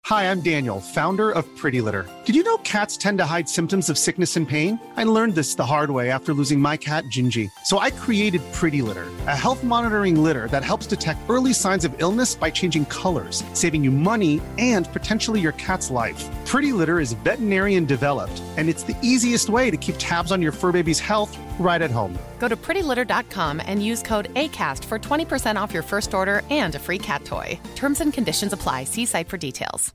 Hi, I'm Daniel, founder of Pretty Litter. Did you know cats tend to hide symptoms of sickness and pain? I learned this the hard way after losing my cat, Gingy. So I created Pretty Litter, a health monitoring litter that helps detect early signs of illness by changing colors, saving you money and potentially your cat's life. Pretty Litter is veterinarian developed, and it's the easiest way to keep tabs on your fur baby's health right at home. Go to prettylitter.com and use code ACAST for 20% off your first order and a free cat toy. Terms and conditions apply. See site for details.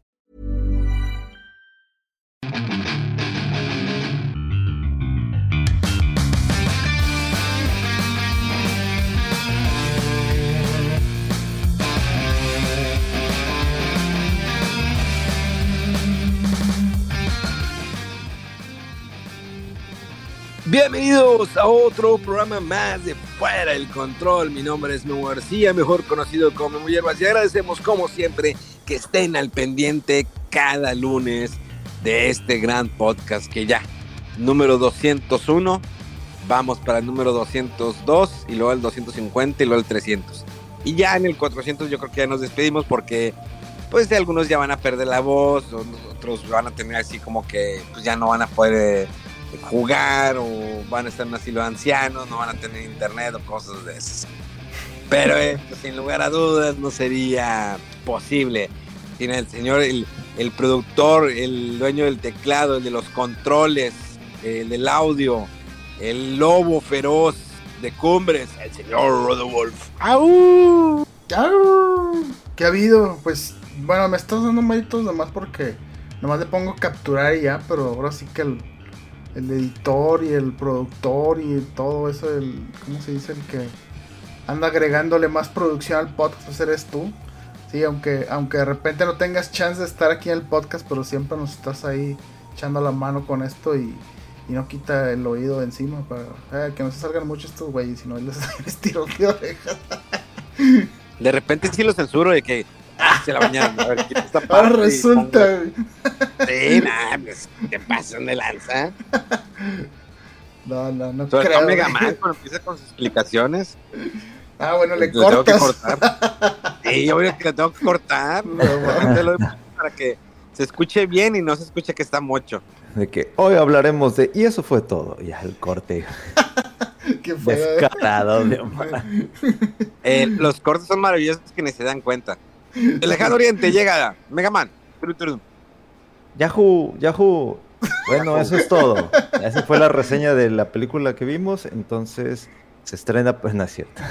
Bienvenidos a otro programa más de Fuera del Control. Mi nombre es Memo García, mejor conocido como Memo Hierbas, y agradecemos como siempre que estén al pendiente cada lunes de este gran podcast que ya, número 201, vamos para el número 202 y luego el 250 y luego el 300. Y ya en el 400 yo creo que ya nos despedimos porque pues algunos ya van a perder la voz, otros van a tener así como que pues ya no van a poder jugar o van a estar en un asilo de ancianos, no van a tener internet o cosas de esas. Pero pues, sin lugar a dudas no sería posible sin el señor, el productor, el dueño del teclado, el de los controles, el del audio, el lobo feroz de Cumbres, el señor Rodolfo. ¡Au! ¡Au! ¿Qué ha habido? Pues bueno, me estás dando méritos nomás porque nomás le pongo capturar y ya, pero ahora sí que el editor y el productor y todo eso, ¿cómo se dice? El que anda agregándole más producción al podcast, pues eres tú. Sí, aunque de repente no tengas chance de estar aquí en el podcast, pero siempre nos estás ahí echando la mano con esto y no quita el oído de encima para que no se salgan mucho estos güeyes, si no les tiro de orejas. De repente sí lo censuro de que se la bañaron. A ver, ¿qué está pasando? Ahora resulta, güey. Sí, nada, pues, ¿qué pasa? ¿Dónde lanza? No Sobre creo. todo Mega Man, cuando empieza con sus explicaciones. Ah, bueno, le tengo que cortas. cortar. Sí, yo creo que le tengo que cortar. No, para que se escuche bien y no se escuche que está mocho. De que hoy hablaremos de... Y eso fue todo. Ya el corte. ¿Qué fue? Descarado de Omar. Los cortes son maravillosos que ni se dan cuenta. El lejano oriente llega Mega Man. Yahoo. Bueno, eso es todo. Esa fue la reseña de la película que vimos. Entonces se estrena, pues no es cierto.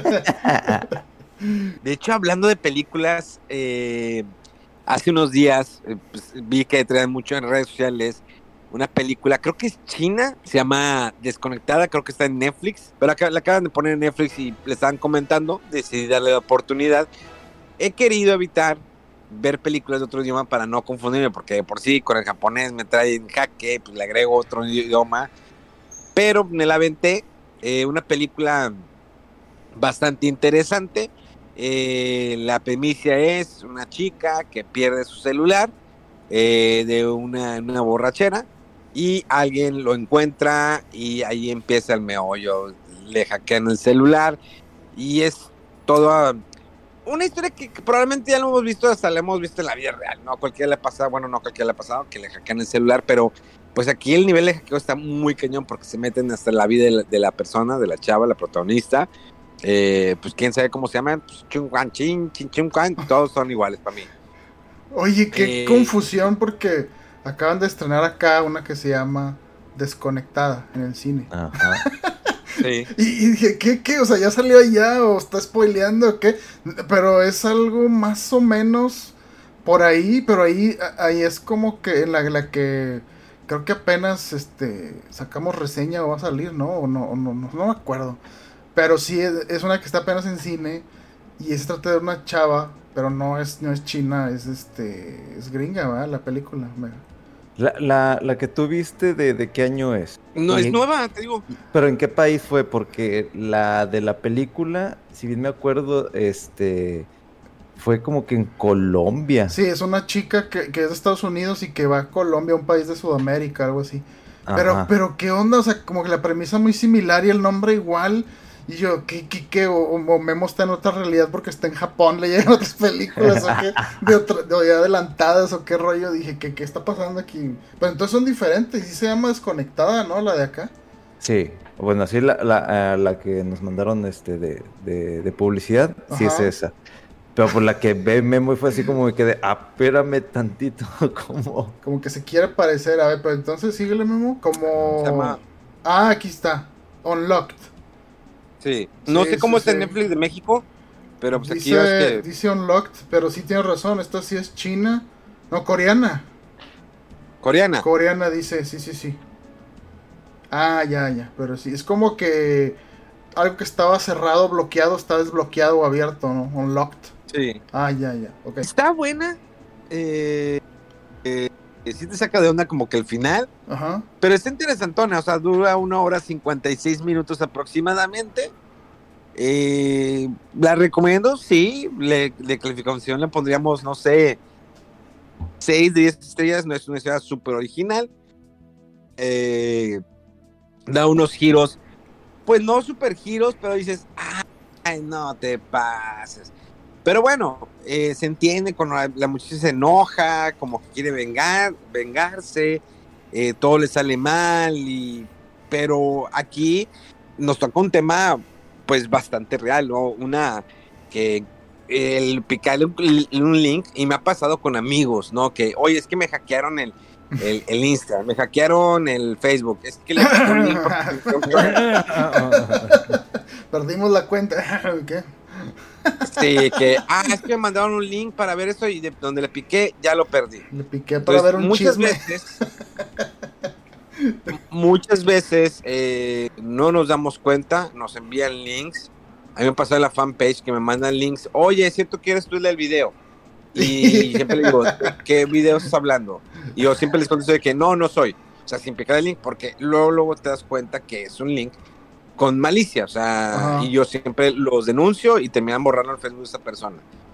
De hecho, hablando de películas, hace unos días pues, vi que traen mucho en redes sociales una película, creo que es china, se llama Desconectada, creo que está en Netflix, pero la acaban de poner en Netflix y le estaban comentando, decidí darle la oportunidad. He querido evitar ver películas de otro idioma para no confundirme, porque de por sí con el japonés me trae en jaque, pues le agrego otro idioma, pero me la aventé, una película bastante interesante. La premisa es una chica que pierde su celular de una borrachera y alguien lo encuentra y ahí empieza el meollo, le hackean el celular y es toda una historia que probablemente ya lo hemos visto, hasta la hemos visto en la vida real, ¿no? Cualquiera le ha pasado, bueno, no cualquiera le ha pasado que le hackean el celular, pero pues aquí el nivel de hackeo está muy cañón porque se meten hasta la vida de la persona, de la chava, la protagonista. Pues quién sabe cómo se llaman, pues, todos son iguales para mí. Oye, qué confusión, porque acaban de estrenar acá una que se llama Desconectada en el cine. Ajá. Sí. Y dije, ¿qué? O sea, ¿ya salió allá o está spoileando o qué? Pero es algo más o menos por ahí, pero ahí es como que en la que creo que apenas sacamos reseña o va a salir, ¿no? O no me acuerdo. Pero sí es una que está apenas en cine y se trata de una chava, pero no es china, es gringa, ¿verdad? La película. La que tú viste, ¿de qué año es? No es nueva, te digo. ¿Pero en qué país fue? Porque la de la película, si bien me acuerdo, fue como que en Colombia. Sí, es una chica que es de Estados Unidos y que va a Colombia, un país de Sudamérica, algo así. Pero ¿qué onda? O sea, como que la premisa muy similar y el nombre igual. Y yo, ¿qué? O Memo está en otra realidad porque está en Japón, le llegan otras películas, o qué, de adelantadas, o qué rollo. Dije, ¿qué está pasando aquí? Pero entonces son diferentes, sí se llama Desconectada, ¿no? La de acá. Sí, bueno, así la que nos mandaron de publicidad, sí es Ajá. esa. Pero por la que ve Memo y fue así como me quedé, espérame tantito, como... Como que se quiere parecer, a ver, pero entonces síguele, Memo, Se como... llama... Ah, aquí está, Unlocked. Sí, no sé cómo está en Netflix de México, pero pues aquí ves que... Dice Unlocked, pero sí tienes razón, esta sí es china. No, coreana. Coreana. Coreana dice, sí. Ah, ya, pero sí, es como que algo que estaba cerrado, bloqueado, está desbloqueado o abierto, ¿no? Unlocked. Sí. Ah, ya, ok. Está buena. Sí te saca de onda como que el final, Ajá. pero está interesantona, o sea, dura 1 hora 56 minutos aproximadamente. La recomiendo, sí, de calificación le pondríamos, no sé, 6 de 10 estrellas, no es una historia súper original. Da unos giros, pues no súper giros, pero dices, ay, no te pases. Pero bueno, se entiende cuando la muchacha se enoja, como que quiere vengarse, todo le sale mal, pero aquí nos toca un tema pues bastante real, ¿no? Una que el picarle un link, y me ha pasado con amigos, ¿no? Que, oye, es que me hackearon el Insta, me hackearon el Facebook, es que le piqué un link Perdimos la cuenta. ¿Qué? Sí, que, es que me mandaron un link para ver eso y donde le piqué, ya lo perdí. Le piqué para ver un chisme. Muchas veces no nos damos cuenta, nos envían links. A mí me pasa en la fanpage que me mandan links. Oye, ¿es cierto que eres tú el video? Y siempre le digo, ¿qué video estás hablando? Y yo siempre les contesto de que no soy. O sea, sin picar el link, porque luego te das cuenta que es un link con malicia, o sea, Ajá. y yo siempre los denuncio y terminan borrando el Facebook de esa persona.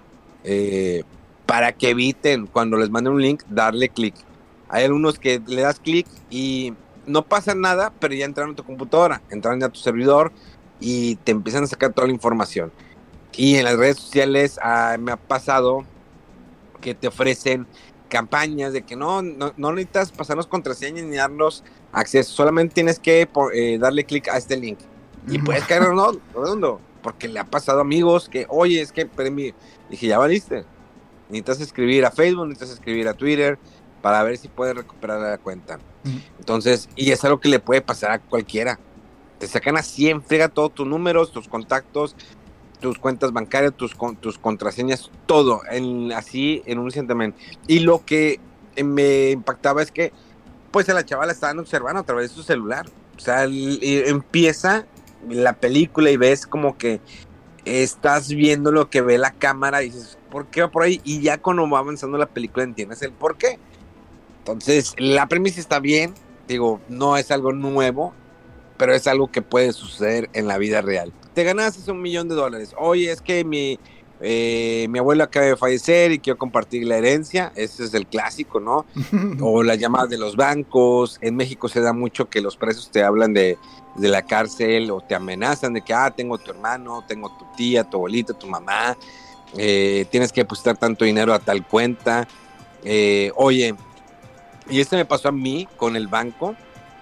Para que eviten, cuando les manden un link, darle clic. Hay algunos que le das clic y no pasa nada, pero ya entraron a tu computadora, entraron a tu servidor y te empiezan a sacar toda la información. Y en las redes sociales me ha pasado que te ofrecen campañas de que no necesitas pasarnos contraseñas ni darnos acceso, solamente tienes que darle clic a este link y puedes caer redondo, porque le ha pasado a amigos que, oye, es que dije, ya valiste, necesitas escribir a Facebook, necesitas escribir a Twitter para ver si puedes recuperar la cuenta. Entonces, y es algo que le puede pasar a cualquiera, te sacan así en friega todos tus números, tus contactos, tus cuentas bancarias, tus contraseñas, todo, así en un instante. Y lo que me impactaba es que, pues a la chavala estaban observando a través de su celular. O sea, empieza la película y ves como que estás viendo lo que ve la cámara y dices, ¿por qué va por ahí? Y ya cuando va avanzando la película entiendes el por qué. Entonces, la premisa está bien, digo, no es algo nuevo, pero es algo que puede suceder en la vida real. Te ganaste $1 millón. Oye, es que mi abuelo acaba de fallecer y quiero compartir la herencia. Ese es el clásico, ¿no? O las llamadas de los bancos. En México se da mucho que los presos te hablan de la cárcel o te amenazan de que, tengo tu hermano, tengo tu tía, tu abuelita, tu mamá. Tienes que depositar tanto dinero a tal cuenta. Oye, y me pasó a mí con el banco.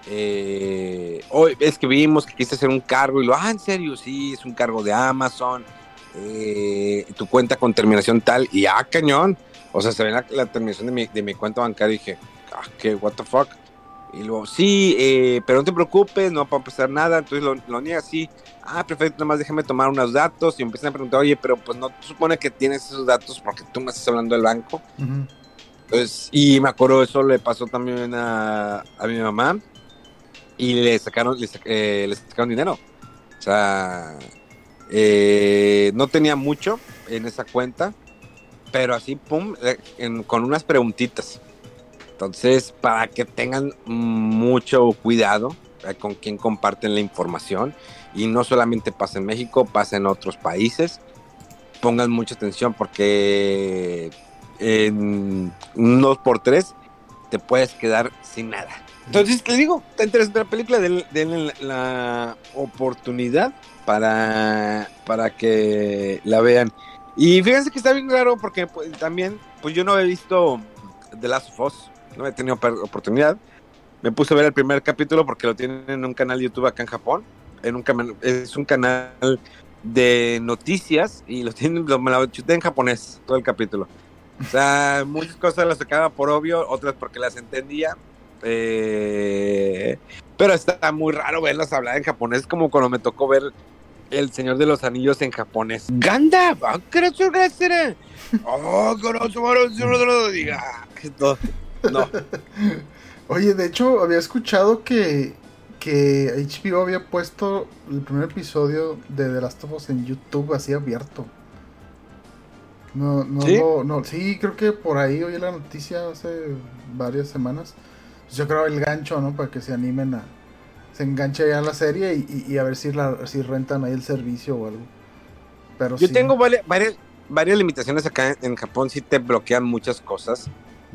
Hoy es que vimos que quisiste hacer un cargo y en serio, sí, es un cargo de Amazon, tu cuenta con terminación tal, y cañón, o sea, se ve la terminación de mi cuenta bancaria y dije, ¿qué? What the fuck? Y luego, sí, pero no te preocupes, no va a pasar nada. Entonces lo niega así, perfecto, nada más déjame tomar unos datos, y empiezan a preguntar, oye, pero pues no te supone que tienes esos datos porque tú me estás hablando del banco. Entonces, y me acuerdo, eso le pasó también a mi mamá. Y le sacaron dinero. O sea, no tenía mucho en esa cuenta, pero así, pum, con unas preguntitas. Entonces, para que tengan mucho cuidado con quién comparten la información, y no solamente pasa en México, pasa en otros países. Pongan mucha atención porque en 2x3 te puedes quedar sin nada. Entonces, te digo, está interesante la película, denle la oportunidad para que la vean. Y fíjense que está bien raro porque pues, también, pues yo no he visto The Last of Us, no he tenido oportunidad. Me puse a ver el primer capítulo porque lo tienen en un canal de YouTube acá en Japón. Es un canal de noticias y me lo chuté en japonés, todo el capítulo. O sea, muchas cosas las sacaba por obvio, otras porque las entendía. Pero está muy raro verlas hablar en japonés, como cuando me tocó ver El Señor de los Anillos en japonés. ¡Ganda! No. Oye, de hecho, había escuchado que HBO había puesto el primer episodio de The Last of Us en YouTube así abierto. No, ¿Sí? no, sí, creo que por ahí oí la noticia hace varias semanas. Pues yo creo el gancho, ¿no? Para que se animen se enganche ya la serie y a ver si rentan ahí el servicio o algo. Pero Yo sí. tengo varias limitaciones acá en Japón, sí te bloquean muchas cosas.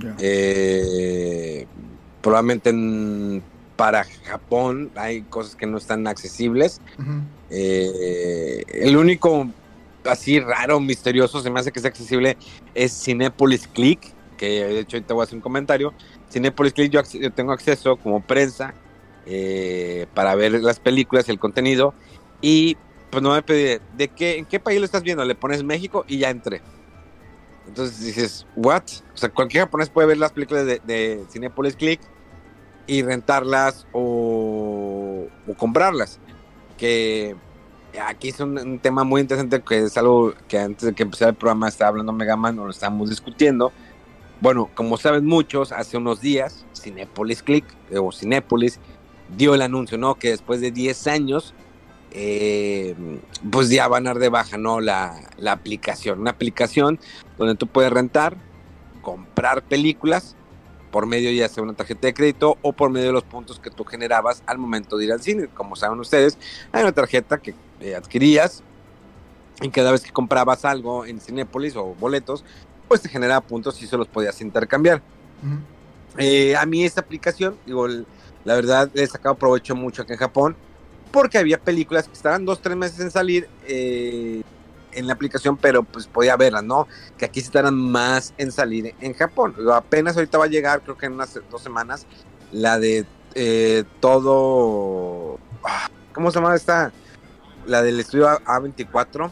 Yeah. Probablemente para Japón hay cosas que no están accesibles. Uh-huh. El único así raro, misterioso, se me hace que es accesible es Cinépolis Click, que de hecho ahorita voy a hacer un comentario. Cinépolis Click yo tengo acceso como prensa para ver las películas, el contenido, y pues no me pedí en qué país lo estás viendo, le pones México y ya entré. Entonces dices, ¿what? O sea, cualquier japonés puede ver las películas de Cinépolis Click y rentarlas o comprarlas. Que aquí es un tema muy interesante, que es algo que antes de que empezara el programa estaba hablando Megaman, o lo estábamos discutiendo. Bueno, como saben muchos, hace unos días Cinépolis Click o Cinépolis dio el anuncio, ¿no? Que después de 10 años pues ya van a dar de baja, ¿no? La aplicación, una aplicación donde tú puedes rentar, comprar películas por medio ya sea una tarjeta de crédito o por medio de los puntos que tú generabas al momento de ir al cine. Como saben ustedes, hay una tarjeta que adquirías y cada vez que comprabas algo en Cinépolis o boletos, pues te generaba puntos y se los podías intercambiar. Uh-huh. A mí esta aplicación, digo, la verdad le he sacado provecho mucho aquí en Japón, porque había películas que estaban 2-3 meses en salir en la aplicación, pero pues podía verlas, ¿no? Que aquí se tardan más en salir en Japón. Apenas ahorita va a llegar, creo que en unas 2 semanas, la de todo... ¿Cómo se llama esta? La del estudio A24.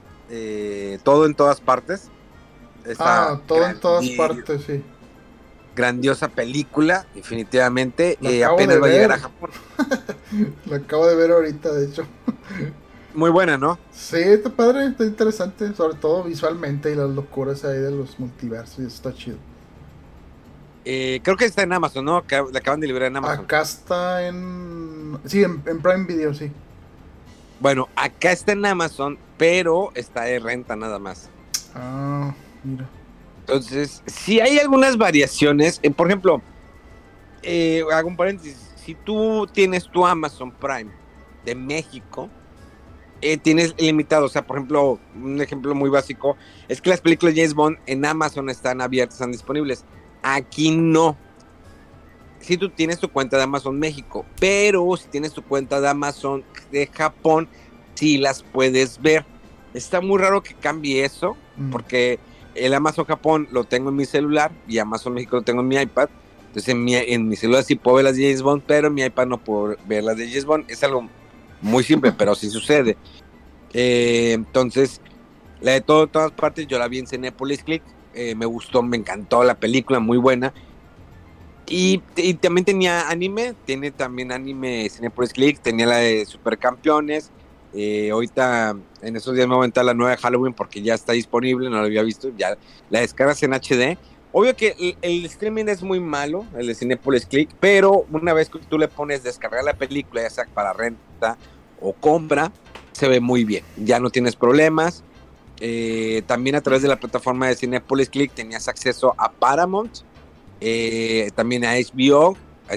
Todo en todas partes. Todo en todas partes, sí. Grandiosa película, definitivamente. Apenas va a llegar a Japón. La acabo de ver ahorita, de hecho. Muy buena, ¿no? Sí, está padre, está interesante, sobre todo visualmente y las locuras ahí de los multiversos, está chido. Creo que está en Amazon, ¿no? La acaban de liberar en Amazon. Acá está sí, en Prime Video, sí. Bueno, acá está en Amazon, pero está de renta nada más. Ah, mira. Entonces, sí hay algunas variaciones. Por ejemplo, hago un paréntesis. Si tú tienes tu Amazon Prime de México, tienes limitado. O sea, por ejemplo, un ejemplo muy básico es que las películas de James Bond en Amazon están abiertas, están disponibles. Aquí no. Si tú tienes tu cuenta de Amazon México, pero si tienes tu cuenta de Amazon de Japón, sí las puedes ver. Está muy raro que cambie eso, porque el Amazon Japón lo tengo en mi celular y Amazon México lo tengo en mi iPad. Entonces en mi celular sí puedo ver las de James Bond, pero en mi iPad no puedo ver las de James Bond. Es algo muy simple, pero sí sucede. Entonces, la de todas partes, yo la vi en Cinépolis Click. Me gustó, me encantó la película, muy buena. Y también tenía anime, tiene también anime Cinépolis Click, tenía la de Supercampeones. Ahorita en esos días me voy a aventar la nueva de Halloween porque ya está disponible, no la había visto, ya la descargas en HD. Obvio que el streaming es muy malo, el de Cinépolis Click, pero una vez que tú le pones descargar la película, ya sea para renta o compra, se ve muy bien, ya no tienes problemas. También a través de la plataforma de Cinépolis Click tenías acceso a Paramount, también a HBO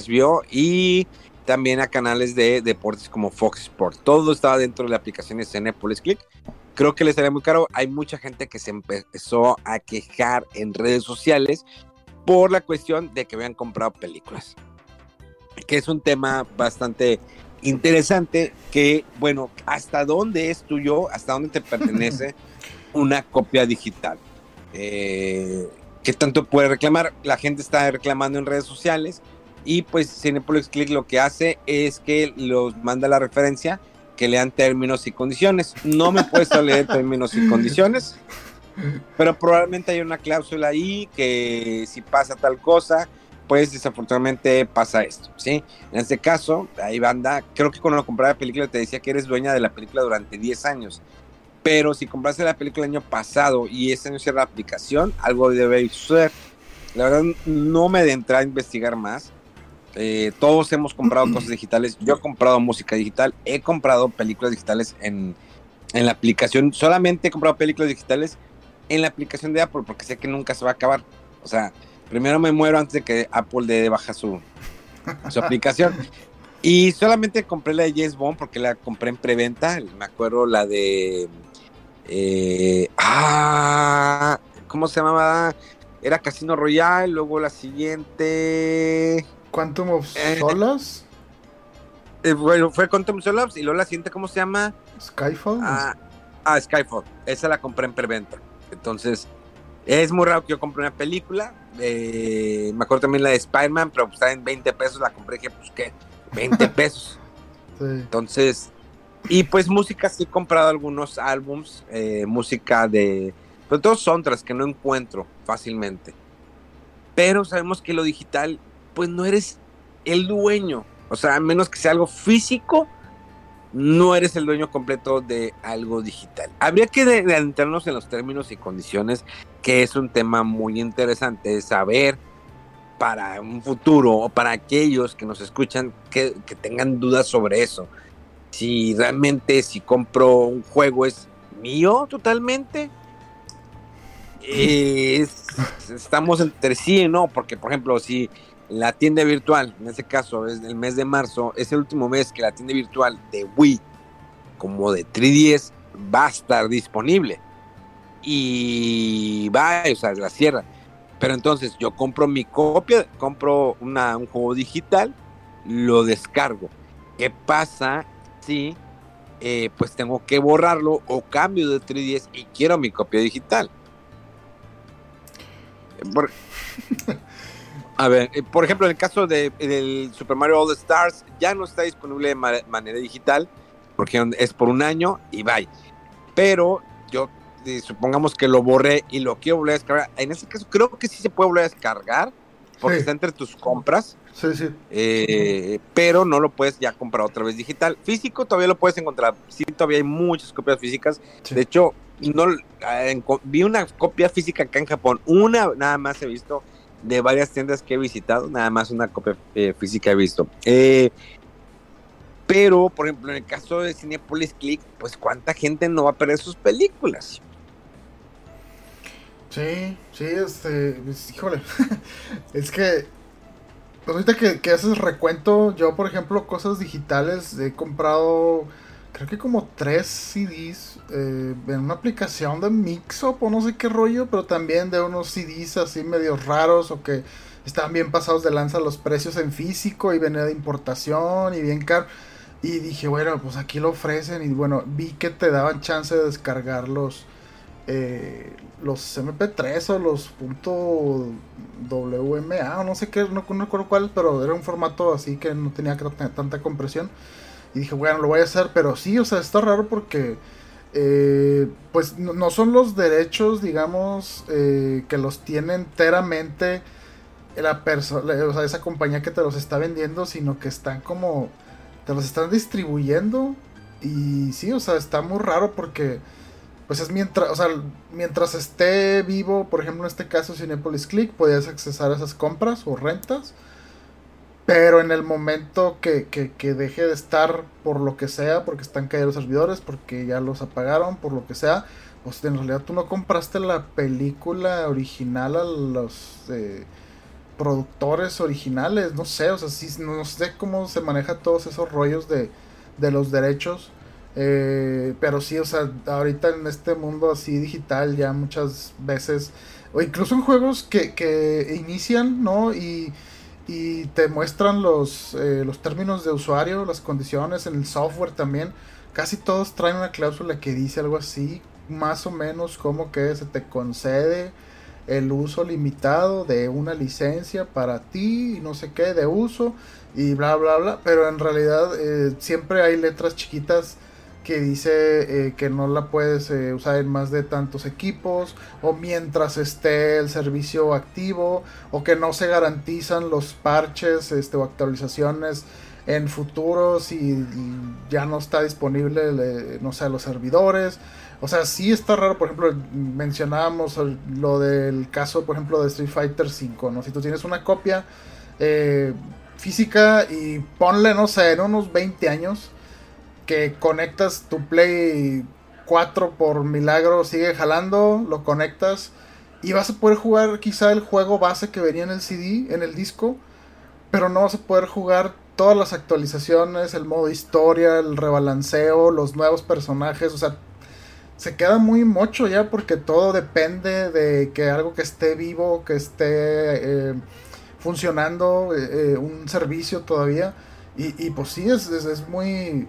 y también a canales de deportes como Fox Sports. Todo estaba dentro de la aplicación de Cinépolis Click. Creo que les sale muy caro. Hay mucha gente que se empezó a quejar en redes sociales por la cuestión de que habían comprado películas. que es un tema bastante interesante, que, bueno, ¿hasta dónde es tuyo, hasta dónde te pertenece una copia digital? ¿Qué tanto puede reclamar? La gente está reclamando en redes sociales y pues Cinépolis Click lo que hace es que los manda la referencia, que lean términos y condiciones. No me puedes leer términos y condiciones, pero probablemente hay una cláusula ahí que si pasa tal cosa, pues desafortunadamente pasa esto, ¿sí? En este caso, ahí banda, creo que cuando compraba la película te decía que eres dueña de la película durante 10 años, pero si compraste la película el año pasado y ese año cierra la aplicación, algo debe suceder. La verdad no me adentré a investigar más. Todos hemos comprado cosas digitales. Yo he comprado música digital, he comprado películas digitales en la aplicación. Solamente he comprado películas digitales en la aplicación de Apple porque sé que nunca se va a acabar. O sea, primero me muero antes de que Apple dé de baja su aplicación. Y solamente compré la de James Bond porque la compré en preventa. Me acuerdo la de... ¿cómo se llamaba? Era Casino Royale, luego la siguiente... Quantum of Solace. Bueno, fue Quantum of Solace y luego la siguiente, ¿cómo se llama? Skyfall. Skyfall. Esa la compré en preventa. Entonces, es muy raro que yo compre una película. Me acuerdo también la de Spider-Man, pero pues, estaba en 20 pesos, la compré, dije, pues, ¿qué? 20 pesos. Sí. Entonces, y pues música, sí he comprado algunos álbums, música de... Pero todos soundtracks que no encuentro fácilmente. Pero sabemos que lo digital, pues no eres el dueño. O sea, a menos que sea algo físico, no eres el dueño completo de algo digital. Habría que adentrarnos en los términos y condiciones, que es un tema muy interesante, saber para un futuro o para aquellos que nos escuchan que tengan dudas sobre eso. Si realmente si compro un juego es mío totalmente. Estamos entre sí y no, porque por ejemplo si la tienda virtual, en este caso es el mes de marzo, es el último mes que la tienda virtual de Wii como de 3DS va a estar disponible y va, o sea, la cierra, pero entonces yo compro mi copia, compro un juego digital, lo descargo. ¿Qué pasa si pues tengo que borrarlo o cambio de 3DS y quiero mi copia digital? A ver, por ejemplo, en el caso del Super Mario All Stars, ya no está disponible de manera digital, porque es por un año y bye. Pero yo, supongamos que lo borré y lo quiero volver a descargar. En ese caso, creo que sí se puede volver a descargar, porque está entre tus compras. Sí. Pero no lo puedes ya comprar otra vez digital. Físico todavía lo puedes encontrar. Sí, todavía hay muchas copias físicas. Sí. De hecho, vi una copia física acá en Japón. Una nada más he visto de varias tiendas que he visitado. Nada más una copia física he visto. Pero, por ejemplo, en el caso de Cinépolis Click, pues ¿cuánta gente no va a perder sus películas? Sí, pues, híjole. Es que pues ahorita que haces recuento, yo por ejemplo cosas digitales he comprado creo que como 3 CDs en una aplicación de Mixup o no sé qué rollo, pero también de unos CDs así medio raros o que estaban bien pasados de lanza los precios en físico y venía de importación y bien caro. Y dije, bueno, pues aquí lo ofrecen y bueno, vi que te daban chance de descargar los MP3 o los .wma o no sé qué, no recuerdo cuál, pero era un formato así que no tenía tanta compresión. Y dije, bueno, lo voy a hacer, pero sí, o sea, está raro porque pues no son los derechos, digamos, que los tiene enteramente la persona, o sea, esa compañía que te los está vendiendo, sino que están como, te los están distribuyendo. Y sí, o sea, está muy raro porque pues es mientras esté vivo, por ejemplo en este caso Cinépolis Click, podías accesar a esas compras o rentas, pero en el momento que deje de estar por lo que sea, porque están caídos los servidores, porque ya los apagaron, por lo que sea, pues en realidad tú no compraste la película original a los productores originales, no sé, o sea, sí, no sé cómo se maneja todos esos rollos de los derechos. Pero sí, o sea, ahorita en este mundo así digital ya muchas veces, o incluso en juegos que inician, ¿no? Y y te muestran los términos de usuario, las condiciones en el software también. Casi todos traen una cláusula que dice algo así, más o menos como que se te concede el uso limitado de una licencia para ti y no sé qué de uso y bla bla bla, pero en realidad siempre hay letras chiquitas que dice que no la puedes usar en más de tantos equipos, o mientras esté el servicio activo, o que no se garantizan los parches o actualizaciones en futuros y ya no está disponible, no sé, los servidores. O sea, sí está raro. Por ejemplo, mencionábamos lo del caso, por ejemplo, de Street Fighter V, ¿no? Si tú tienes una copia física y ponle, no sé, en unos 20 años que conectas tu Play 4 por milagro, sigue jalando, lo conectas y vas a poder jugar quizá el juego base que venía en el CD, en el disco, pero no vas a poder jugar todas las actualizaciones, el modo historia, el rebalanceo, los nuevos personajes. O sea, se queda muy mocho ya porque todo depende de que algo que esté vivo, que esté funcionando, un servicio todavía. Y pues sí, es muy...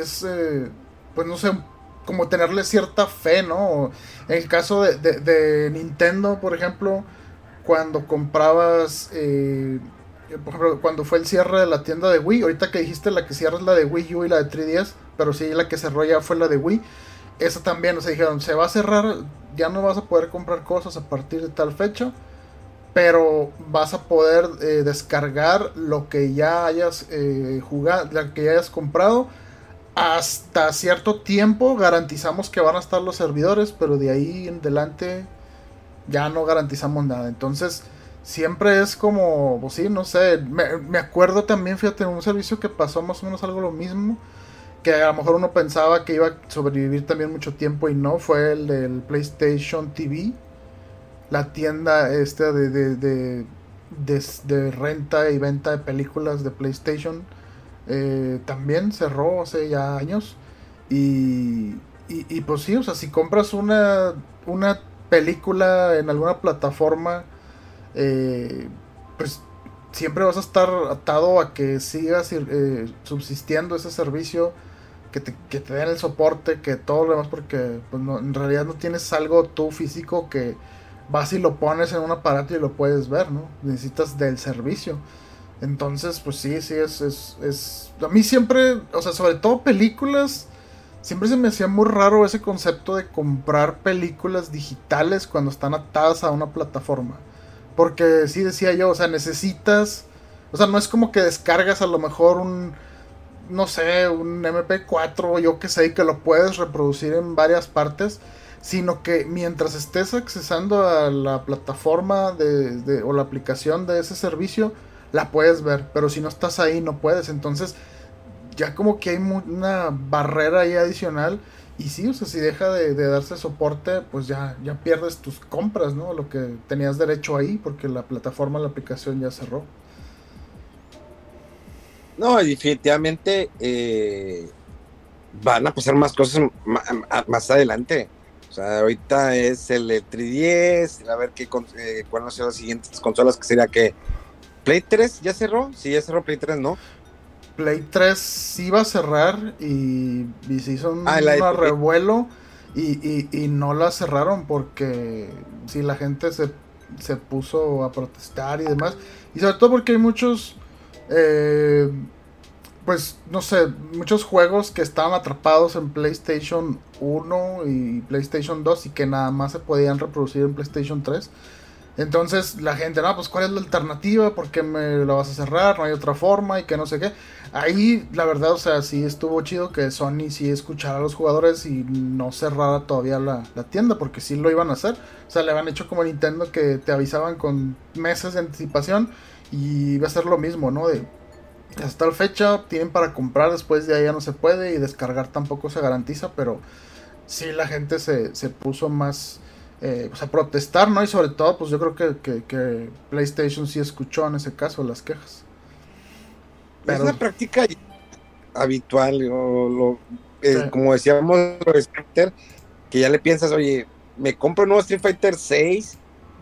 pues no sé, como tenerle cierta fe, ¿no? En el caso de Nintendo, por ejemplo, cuando comprabas... por ejemplo, cuando fue el cierre de la tienda de Wii, ahorita que dijiste la que cierra es la de Wii U y la de 3DS, pero sí, la que cerró ya fue la de Wii. Esa también, o sea, dijeron, se va a cerrar, ya no vas a poder comprar cosas a partir de tal fecha, pero vas a poder descargar lo que ya hayas jugado, lo que ya hayas comprado. Hasta cierto tiempo garantizamos que van a estar los servidores, pero de ahí en adelante ya no garantizamos nada. Entonces siempre es como, pues sí, no sé, me acuerdo también, fíjate, en un servicio que pasó más o menos algo lo mismo, que a lo mejor uno pensaba que iba a sobrevivir también mucho tiempo y no, fue el del PlayStation TV, la tienda de renta y venta de películas de PlayStation. También cerró hace ya años y pues sí, o sea, si compras una película en alguna plataforma, pues siempre vas a estar atado a que sigas subsistiendo ese servicio, que te den el soporte, que todo lo demás, porque pues no, en realidad no tienes algo tú físico que vas y lo pones en un aparato y lo puedes ver, ¿no? Necesitas del servicio. Entonces, pues sí, es... A mí siempre, o sea, sobre todo películas, siempre se me hacía muy raro ese concepto de comprar películas digitales cuando están atadas a una plataforma. Porque sí decía yo, o sea, necesitas... O sea, no es como que descargas a lo mejor no sé, un MP4, yo que sé, y que lo puedes reproducir en varias partes, sino que mientras estés accesando a la plataforma o la aplicación de ese servicio, la puedes ver, pero si no estás ahí no puedes. Entonces ya como que hay una barrera ahí adicional, y sí, o sea, si deja de darse soporte, pues ya pierdes tus compras, ¿no? Lo que tenías derecho ahí, porque la plataforma, la aplicación ya cerró. No, definitivamente van a pasar más cosas más adelante. O sea, ahorita es el 3DS, a ver cuáles van a ser las siguientes consolas, que sería que Play 3 ya cerró. Sí, ya cerró Play 3, ¿no? Play 3 sí iba a cerrar y se hizo un revuelo y no la cerraron porque sí, la gente se puso a protestar y demás. Y sobre todo porque hay muchos... pues no sé, muchos juegos que estaban atrapados en PlayStation 1 y PlayStation 2 y que nada más se podían reproducir en PlayStation 3. Entonces la gente, no, pues ¿cuál es la alternativa? ¿Por qué me la vas a cerrar? No hay otra forma y que no sé qué. Ahí la verdad, o sea, sí estuvo chido que Sony sí escuchara a los jugadores y no cerrara todavía la tienda, porque sí lo iban a hacer. O sea, le habían hecho como Nintendo, que te avisaban con meses de anticipación, y iba a ser lo mismo, ¿no? De hasta tal fecha tienen para comprar, después de ahí ya no se puede, y descargar tampoco se garantiza, pero sí la gente se puso más pues a protestar, ¿no? Y sobre todo, pues yo creo que PlayStation sí escuchó en ese caso las quejas. Pero... es una práctica habitual, sí. Como decíamos, que ya le piensas, oye, me compro un nuevo Street Fighter 6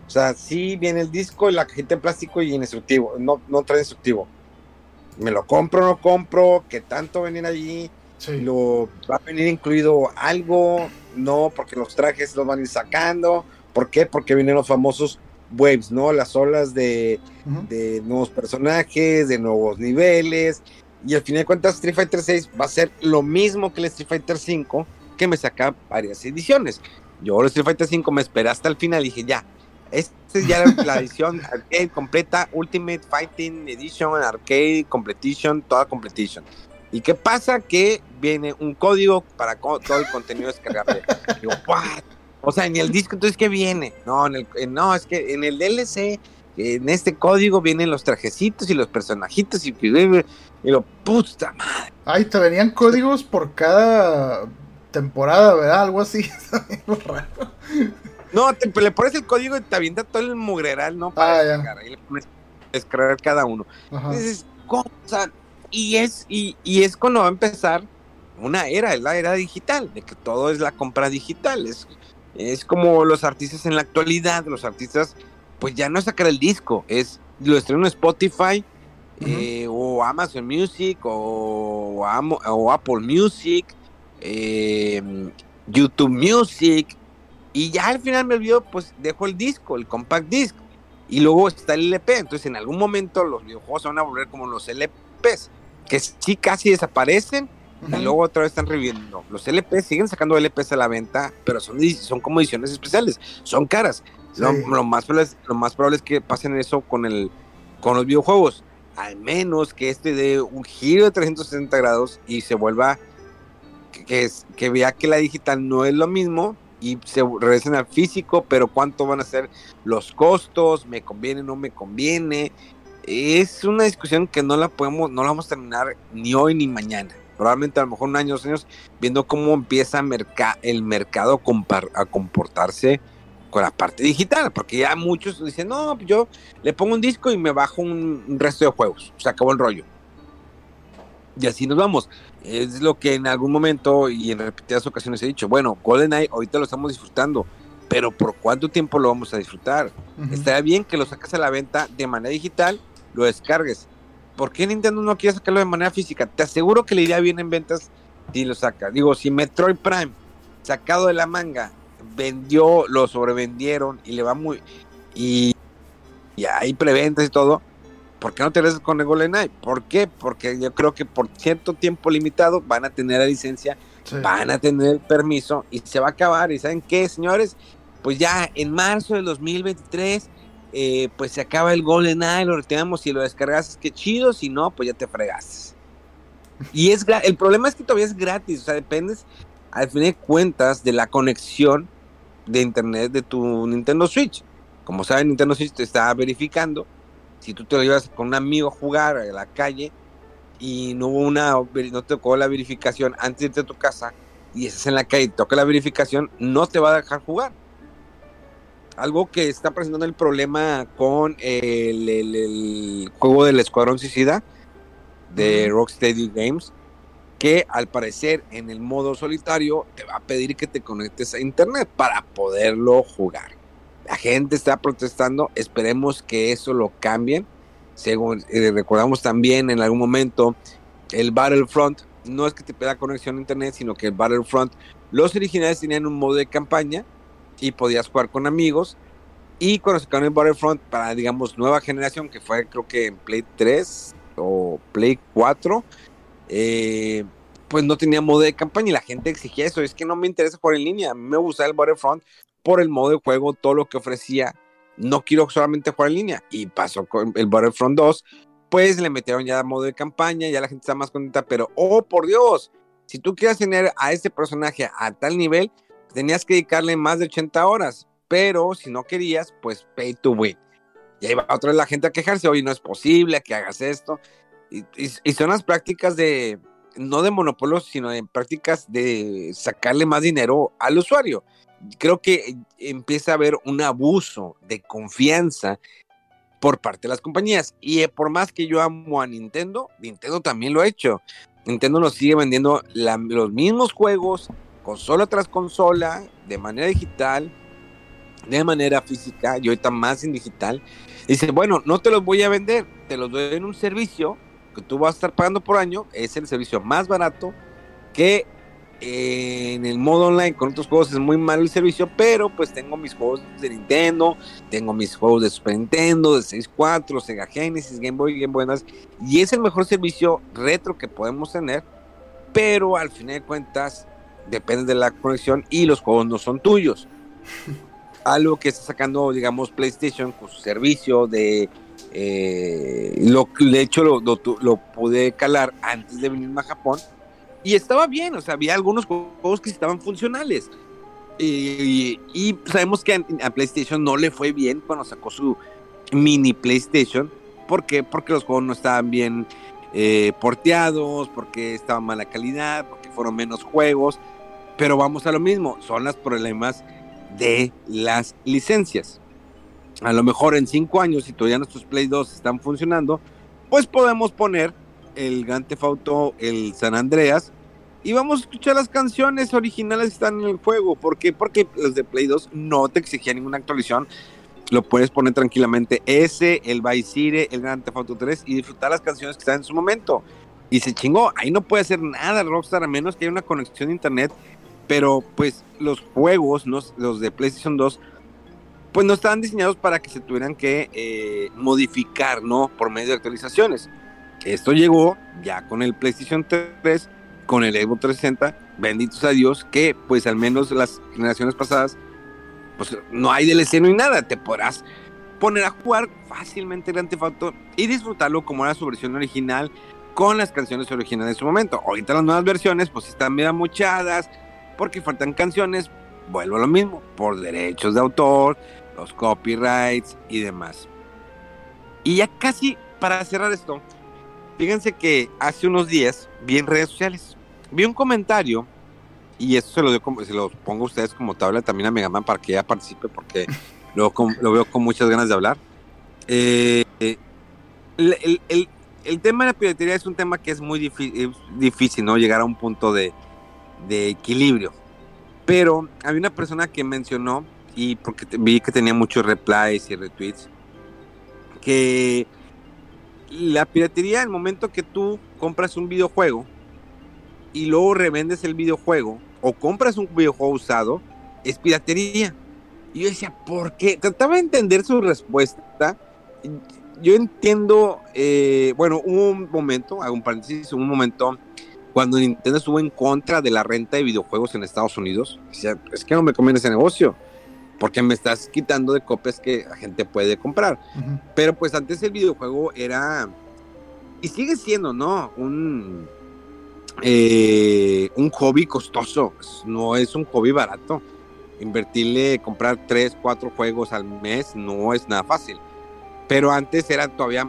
O sea, sí viene el disco, la cajita de plástico y indestructivo, no trae indestructivo. Me lo compro, no compro, ¿qué tanto venir allí? Sí. ¿Lo va a venir incluido algo? No, porque los trajes los van a ir sacando. ¿Por qué? Porque vienen los famosos waves, ¿no? Las olas de nuevos personajes, de nuevos niveles. Y al final de cuentas, Street Fighter 6 va a ser lo mismo que el Street Fighter 5, que me saca varias ediciones. Yo el Street Fighter 5 me esperé hasta el final y dije, ya, esta es ya la edición arcade completa, Ultimate Fighting Edition, Arcade Competition, toda Competition. ¿Y qué pasa? Que viene un código para todo el contenido descargable. Digo, ¿what? O sea, en el disco, entonces, ¿qué viene? No, es que en el DLC, en este código vienen los trajecitos y los personajitos y lo, puta madre. Ay, te venían códigos por cada temporada, ¿verdad? Algo así. Está bien raro. No, le pones el código y te avienta todo el mugreral, ¿no? Para descargar. Ahí le pones descargar cada uno. Ajá. Entonces, ¿cómo? O sea, y es cuando va a empezar una era, es la era digital, de que todo es la compra digital. Es como los artistas en la actualidad, los artistas, pues ya no es sacar el disco, lo estreno en Spotify, o Amazon Music, o Apple Music, YouTube Music. Y ya al final me olvido, pues dejo el disco, el compact disc, y luego está el LP. Entonces en algún momento los videojuegos se van a volver como los LPs, que sí casi desaparecen, y luego otra vez están reviviendo. Los LPs siguen sacando LPs a la venta, pero son como ediciones especiales, son caras. Sí. Lo más probable es que pasen eso con los videojuegos, al menos que dé un giro de 360 grados y se vuelva, que vea que la digital no es lo mismo, y se regresen al físico, pero ¿cuánto van a ser los costos? ¿Me conviene, no me conviene? Es una discusión que no la vamos a terminar ni hoy ni mañana. Probablemente a lo mejor un año, 2 años, viendo cómo empieza el mercado a comportarse con la parte digital, porque ya muchos dicen, no, yo le pongo un disco y me bajo un resto de juegos, se acabó el rollo. Y así nos vamos. Es lo que en algún momento y en repetidas ocasiones he dicho, bueno, GoldenEye ahorita lo estamos disfrutando, pero ¿por cuánto tiempo lo vamos a disfrutar? Estaría bien que lo saques a la venta de manera digital, lo descargues. ¿Por qué Nintendo no quiere sacarlo de manera física? Te aseguro que le iría bien en ventas si lo sacas. Digo, si Metroid Prime, sacado de la manga, lo sobrevendieron y le va muy... Y hay preventas y todo, ¿por qué no te regresas con el GoldenEye? ¿Por qué? Porque yo creo que por cierto tiempo limitado van a tener la licencia, van a tener el permiso y se va a acabar. ¿Y saben qué, señores? Pues ya en marzo del 2023, pues se acaba el GoldenEye, lo retiramos, si lo descargas, qué chido, si no, pues ya te fregaste. Y el problema es que todavía es gratis, o sea, dependes, al fin de cuentas, de la conexión de internet de tu Nintendo Switch. Como saben, Nintendo Switch te está verificando. Si tú te lo llevas con un amigo a jugar a la calle y no te tocó la verificación antes de irte a tu casa y estás en la calle y toca la verificación, no te va a dejar jugar. Algo que está presentando el problema con el juego del Escuadrón Suicida de Rocksteady Games, que al parecer en el modo solitario te va a pedir que te conectes a internet para poderlo jugar. La gente está protestando, esperemos que eso lo cambien. Según recordamos también en algún momento, el Battlefront no es que te pida conexión a internet, sino que el Battlefront, los originales tenían un modo de campaña y podías jugar con amigos. Y cuando sacaron el Battlefront para, digamos, nueva generación, que fue creo que en Play 3 o Play 4, pues no tenía modo de campaña y la gente exigía eso. Es que no me interesa jugar en línea, a mí me gusta el Battlefront por el modo de juego, todo lo que ofrecía, no quiero solamente jugar en línea. Y pasó con el Battlefront 2, pues le metieron ya modo de campaña, ya la gente está más contenta, pero oh por Dios, si tú quieres tener a este personaje a tal nivel, tenías que dedicarle más de 80 horas, pero si no querías, pues pay to win. Y ahí va otra vez la gente a quejarse, oye, no es posible que hagas esto, y son las prácticas no de monopolio, sino de prácticas de sacarle más dinero al usuario. Creo que empieza a haber un abuso de confianza por parte de las compañías, y por más que yo amo a Nintendo también lo ha hecho. Nintendo nos sigue vendiendo los mismos juegos, consola tras consola, de manera digital, de manera física y ahorita más en digital. Dice, bueno, no te los voy a vender, te los doy en un servicio que tú vas a estar pagando por año, es el servicio más barato, que en el modo online con otros juegos es muy malo el servicio, pero pues tengo mis juegos de Nintendo, tengo mis juegos de Super Nintendo, de 64, Sega Genesis, Game Boy Advance, y es el mejor servicio retro que podemos tener, pero al final de cuentas depende de la conexión y los juegos no son tuyos. Algo que está sacando, digamos, PlayStation con su servicio de de hecho lo pude calar antes de venirme a Japón y estaba bien, o sea, había algunos juegos que estaban funcionales y sabemos que a PlayStation no le fue bien cuando sacó su mini PlayStation. ¿Por qué? Porque los juegos no estaban bien porteados, porque estaba mala calidad, porque fueron menos juegos, pero vamos a lo mismo, son los problemas de las licencias. A lo mejor en 5 años, si todavía nuestros Play 2 están funcionando, pues podemos poner el Grand Theft Auto, el San Andreas, y vamos a escuchar las canciones originales que están en el juego. ¿Por qué? Porque los de Play 2 no te exigían ninguna actualización. Lo puedes poner tranquilamente el Vice City, el Grand Theft Auto 3 y disfrutar las canciones que están en su momento. Y se chingó, ahí no puede hacer nada Rockstar a menos que haya una conexión a internet, pero pues los juegos, los de PlayStation 2, pues no estaban diseñados para que se tuvieran que modificar, ¿no? Por medio de actualizaciones. Esto llegó ya con el PlayStation 3, con el Xbox 360, benditos a Dios, que pues al menos las generaciones pasadas, pues no hay DLC, no hay nada, te podrás poner a jugar fácilmente Grand Theft Auto y disfrutarlo como era su versión original, con las canciones originales de su momento. Ahorita las nuevas versiones pues están bien mochadas, porque faltan canciones, vuelvo a lo mismo, por derechos de autor, los copyrights y demás. Y ya casi para cerrar esto, fíjense que hace unos días vi en redes sociales, vi un comentario, y esto se lo pongo a ustedes como tabla también a Megaman para que ella participe, porque lo veo con muchas ganas de hablar. El tema de la piratería es un tema que es muy difícil, ¿no? Llegar a un punto de equilibrio. Pero había una persona que mencionó, y porque vi que tenía muchos replies y retweets, que la piratería, el momento que tú compras un videojuego y luego revendes el videojuego o compras un videojuego usado, es piratería. Y yo decía, ¿por qué? Trataba de entender su respuesta. Yo entiendo, bueno, hubo un momento, hago un paréntesis, un momento cuando Nintendo estuvo en contra de la renta de videojuegos en Estados Unidos. Decía, es que no me conviene ese negocio, porque me estás quitando de copias que la gente puede comprar. Uh-huh. Pero pues antes el videojuego era, y sigue siendo, ¿no? Un hobby costoso, no es un hobby barato. Invertirle, comprar 3, 4 juegos al mes no es nada fácil. Pero antes era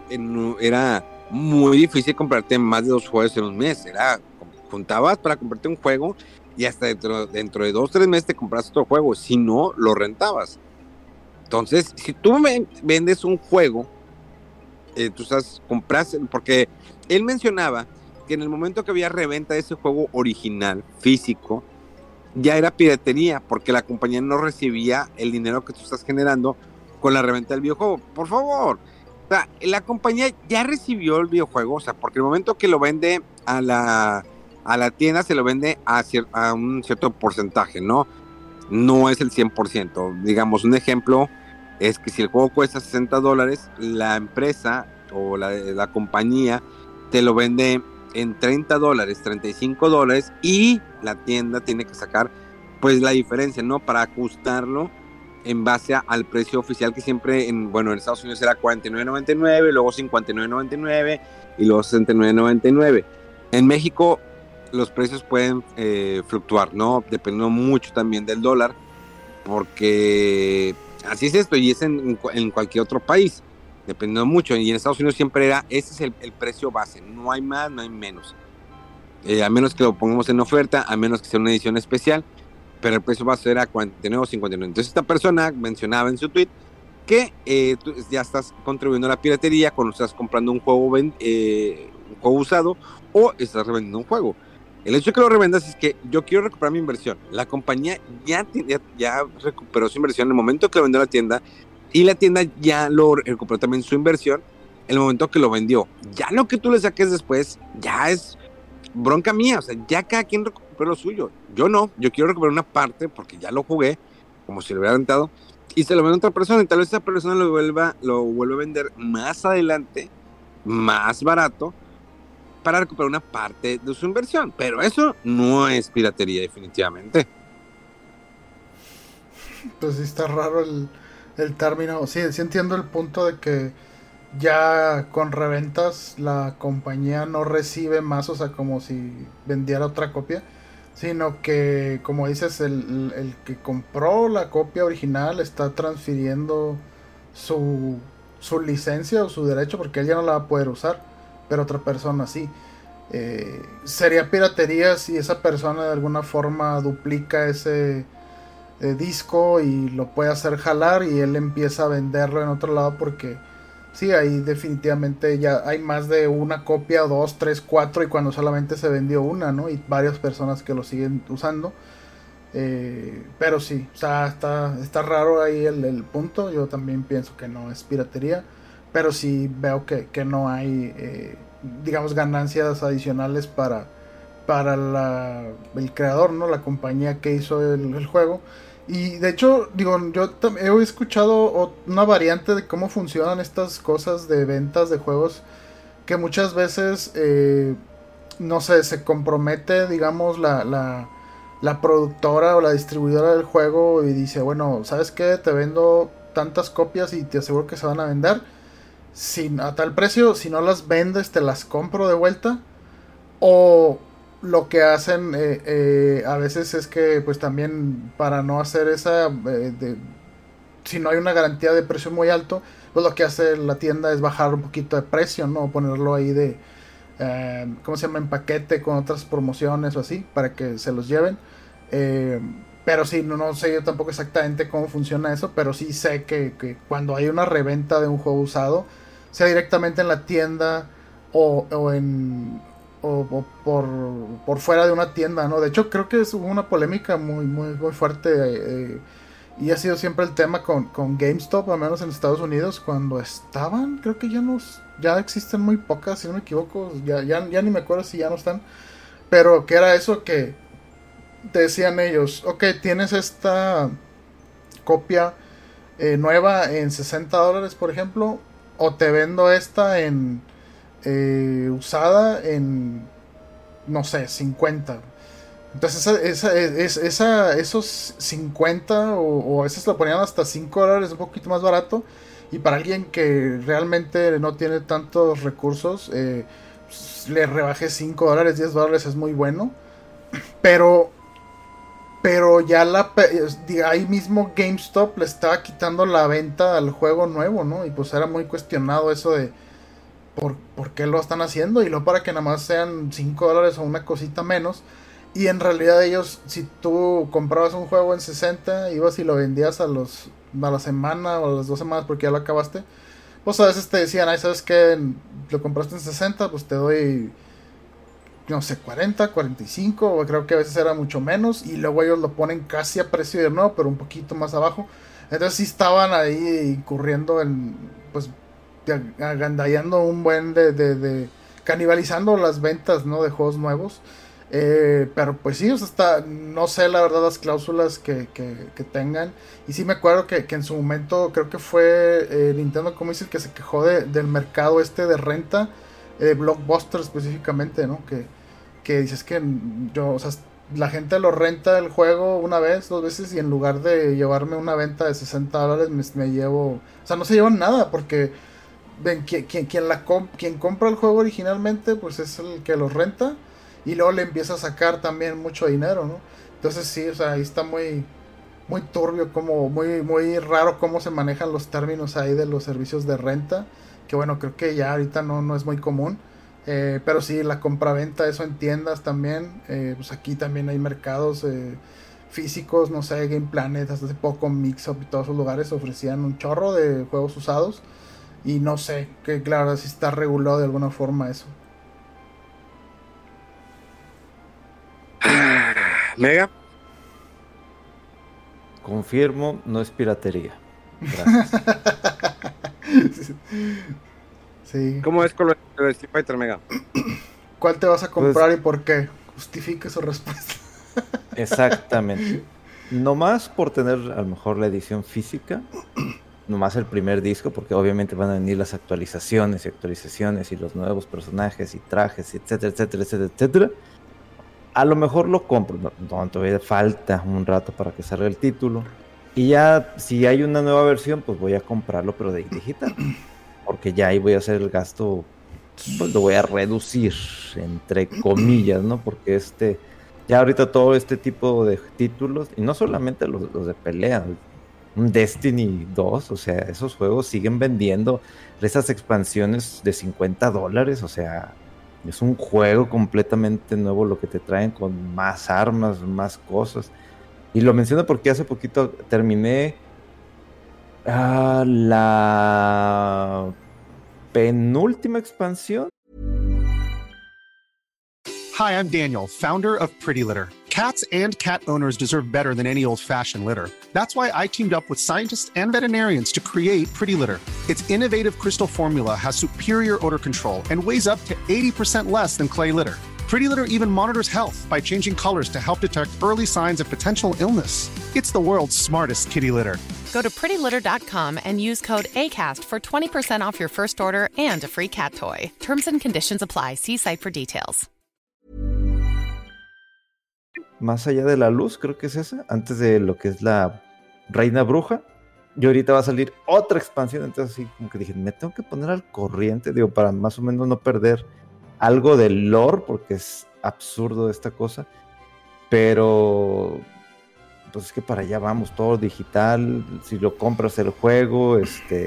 muy difícil comprarte más de 2 juegos en un mes. Juntabas para comprarte un juego y hasta dentro de 2, 3 meses te compras otro juego, si no, lo rentabas. Entonces, si tú vendes un juego, compras, porque él mencionaba que en el momento que había reventa de ese juego original, físico, ya era piratería, porque la compañía no recibía el dinero que tú estás generando con la reventa del videojuego. Por favor, o sea, la compañía ya recibió el videojuego, o sea, porque el momento que lo vende a la tienda se lo vende a un cierto porcentaje, ¿no? No es el 100%. Digamos, un ejemplo es que si el juego cuesta $60, la empresa o la compañía te lo vende en $30, $35, y la tienda tiene que sacar pues la diferencia, ¿no? Para ajustarlo en base al precio oficial, que siempre en Estados Unidos era $49.99, luego $59.99 y luego $69.99. En México los precios pueden fluctuar, ¿no? Dependiendo mucho también del dólar, porque así es esto, y es en cualquier otro país, dependiendo mucho. Y en Estados Unidos siempre ese es el precio base, no hay más, no hay menos, a menos que lo pongamos en oferta, a menos que sea una edición especial, pero el precio base era $49 o $59. Entonces esta persona mencionaba en su tweet que tú ya estás contribuyendo a la piratería cuando estás comprando un juego usado o estás revendiendo un juego. El hecho de que lo revendas es que yo quiero recuperar mi inversión. La compañía ya recuperó su inversión en el momento que lo vendió la tienda, y la tienda ya lo recuperó también su inversión en el momento que lo vendió. Ya lo que tú le saques después ya es bronca mía, o sea, ya cada quien recuperó lo suyo. Yo no, yo quiero recuperar una parte porque ya lo jugué como si lo hubiera rentado y se lo vende a otra persona, y tal vez esa persona lo vuelva a vender más adelante, más barato, para recuperar una parte de su inversión. Pero eso no es piratería, definitivamente. Pues sí está raro el término. Sí, sí entiendo el punto de que ya con reventas la compañía no recibe más, o sea, como si vendiera otra copia, sino que, como dices, el que compró la copia original está transfiriendo su licencia o su derecho, porque él ya no la va a poder usar, pero otra persona sí. Sería piratería si esa persona de alguna forma duplica ese disco y lo puede hacer jalar y él empieza a venderlo en otro lado, porque sí, ahí definitivamente ya hay más de una copia, 2, 3, 4, y cuando solamente se vendió una, ¿no? Y varias personas que lo siguen usando. Pero sí, o sea, está raro ahí el punto. Yo también pienso que no es piratería, pero sí veo que no hay, digamos, ganancias adicionales para el creador, ¿no? La compañía que hizo el juego. Y de hecho, digo, yo he escuchado una variante de cómo funcionan estas cosas de ventas de juegos, que muchas veces, no sé, se compromete, digamos, la productora o la distribuidora del juego y dice, bueno, ¿sabes qué? Te vendo tantas copias y te aseguro que se van a vender a tal precio. Si no las vendes, te las compro de vuelta. O lo que hacen a veces es que, pues también, para no hacer esa si no hay una garantía de precio muy alto, pues lo que hace la tienda es bajar un poquito de precio, ¿no? Ponerlo ahí de ¿cómo se llama? En paquete con otras promociones o así, para que se los lleven. Pero sí, no sé yo tampoco exactamente cómo funciona eso, pero sí sé que cuando hay una reventa de un juego usado, sea directamente en la tienda o en o por fuera de una tienda, ¿no? De hecho, creo que hubo una polémica muy fuerte, y ha sido siempre el tema con GameStop, al menos en Estados Unidos, cuando estaban, creo que ya existen muy pocas, si no me equivoco, ya ni me acuerdo si ya no están, pero que era eso que te decían ellos, ok, tienes esta copia nueva en $60, por ejemplo, o te vendo esta en usada en, no sé, 50. Entonces esos 50 o a veces lo ponían hasta $5, un poquito más barato. Y para alguien que realmente no tiene tantos recursos, le rebajé $5, $10 es muy bueno. Pero ya ahí mismo GameStop le estaba quitando la venta al juego nuevo, ¿no? Y pues era muy cuestionado eso de ¿por qué lo están haciendo? Y no para que nada más sean $5 o una cosita menos. Y en realidad ellos, si tú comprabas un juego en 60, ibas y lo vendías a la semana o a las 2 semanas porque ya lo acabaste, pues a veces te decían, ay, ¿sabes qué? Lo compraste en 60, pues te doy, no sé, 40, 45, o creo que a veces era mucho menos, y luego ellos lo ponen casi a precio de nuevo, pero un poquito más abajo. Entonces sí estaban ahí incurriendo en, pues, agandallando un buen de canibalizando las ventas, ¿no? De juegos nuevos. Pero pues sí, o sea, no sé la verdad las cláusulas que tengan. Y sí me acuerdo que en su momento creo que fue Nintendo, como dice, el que se quejó del mercado de renta, de Blockbuster específicamente, ¿no? Que dices que o sea, la gente lo renta el juego una vez, 2 veces, y en lugar de llevarme una venta de $60 me llevo, o sea, no se llevan nada, porque ven, quien compra el juego originalmente, pues es el que lo renta, y luego le empieza a sacar también mucho dinero, ¿no? Entonces sí, o sea, ahí está muy turbio, como muy raro cómo se manejan los términos ahí de los servicios de renta, que bueno, creo que ya ahorita no es muy común. Pero sí, la compraventa, eso en tiendas también. Pues aquí también hay mercados físicos, no sé, Game Planet, hasta hace poco Mixup y todos esos lugares ofrecían un chorro de juegos usados. Y no sé, que claro, si está regulado de alguna forma eso. Mega. Confirmo, no es piratería. Gracias. Sí. ¿Cómo es con lo de Street Fighter, Mega? ¿Cuál te vas a comprar y por qué? Justifique su respuesta. Exactamente. Nomás por tener a lo mejor la edición física, nomás el primer disco, porque obviamente van a venir las actualizaciones y los nuevos personajes y trajes, etcétera, etcétera, etcétera, etcétera. A lo mejor lo compro, no, todavía falta un rato para que salga el título. Y ya, si hay una nueva versión, pues voy a comprarlo, pero de digital. Porque ya ahí voy a hacer el gasto, pues lo voy a reducir, entre comillas, ¿no? Porque ya ahorita todo este tipo de títulos, y no solamente los de pelea, un Destiny 2, o sea, esos juegos siguen vendiendo esas expansiones de $50, o sea, es un juego completamente nuevo lo que te traen con más armas, más cosas. Y lo menciono porque hace poquito terminé la penúltima expansión. Hi, I'm Daniel, founder of Pretty Litter. Cats and cat owners deserve better than any old-fashioned litter. That's why I teamed up with scientists and veterinarians to create Pretty Litter. Its innovative crystal formula has superior odor control and weighs up to 80% less than clay litter. Pretty Litter even monitors health by changing colors to help detect early signs of potential illness. It's the world's smartest kitty litter. Go to prettylitter.com and use code ACAST for 20% off your first order and a free cat toy. Terms and conditions apply. See site for details. Más allá de la luz, creo que es esa, antes de lo que es la Reina Bruja. Y ahorita va a salir otra expansión, entonces así como que dije, me tengo que poner al corriente, digo, para más o menos no perder algo del lore, porque es absurdo esta cosa. Pero pues es que para allá vamos, todo digital. Si lo compras el juego,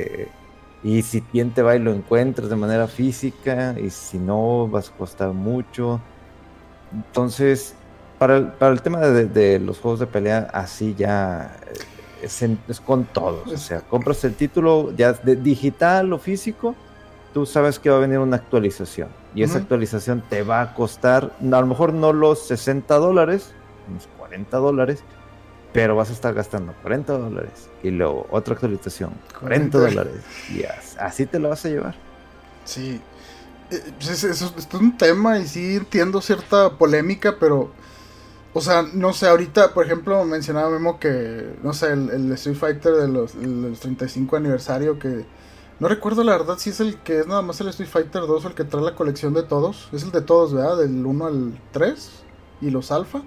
y si bien te va y lo encuentras de manera física, y si no, vas a costar mucho. Entonces, para el tema de los juegos de pelea, así ya es con todos. O sea, compras el título ya de digital o físico, tú sabes que va a venir una actualización. Y esa actualización te va a costar, a lo mejor no los $60, unos $40, pero vas a estar gastando $40. Y luego otra actualización, $40. Y así te lo vas a llevar. Sí. Pues esto es un tema y sí entiendo cierta polémica, pero, o sea, no sé, ahorita, por ejemplo, mencionaba Memo que, no sé, el Street Fighter de los 35 aniversario, que no recuerdo la verdad si es el que es nada más el Street Fighter 2 o el que trae la colección de todos. Es el de todos, ¿verdad? Del 1 al 3 y los alfa.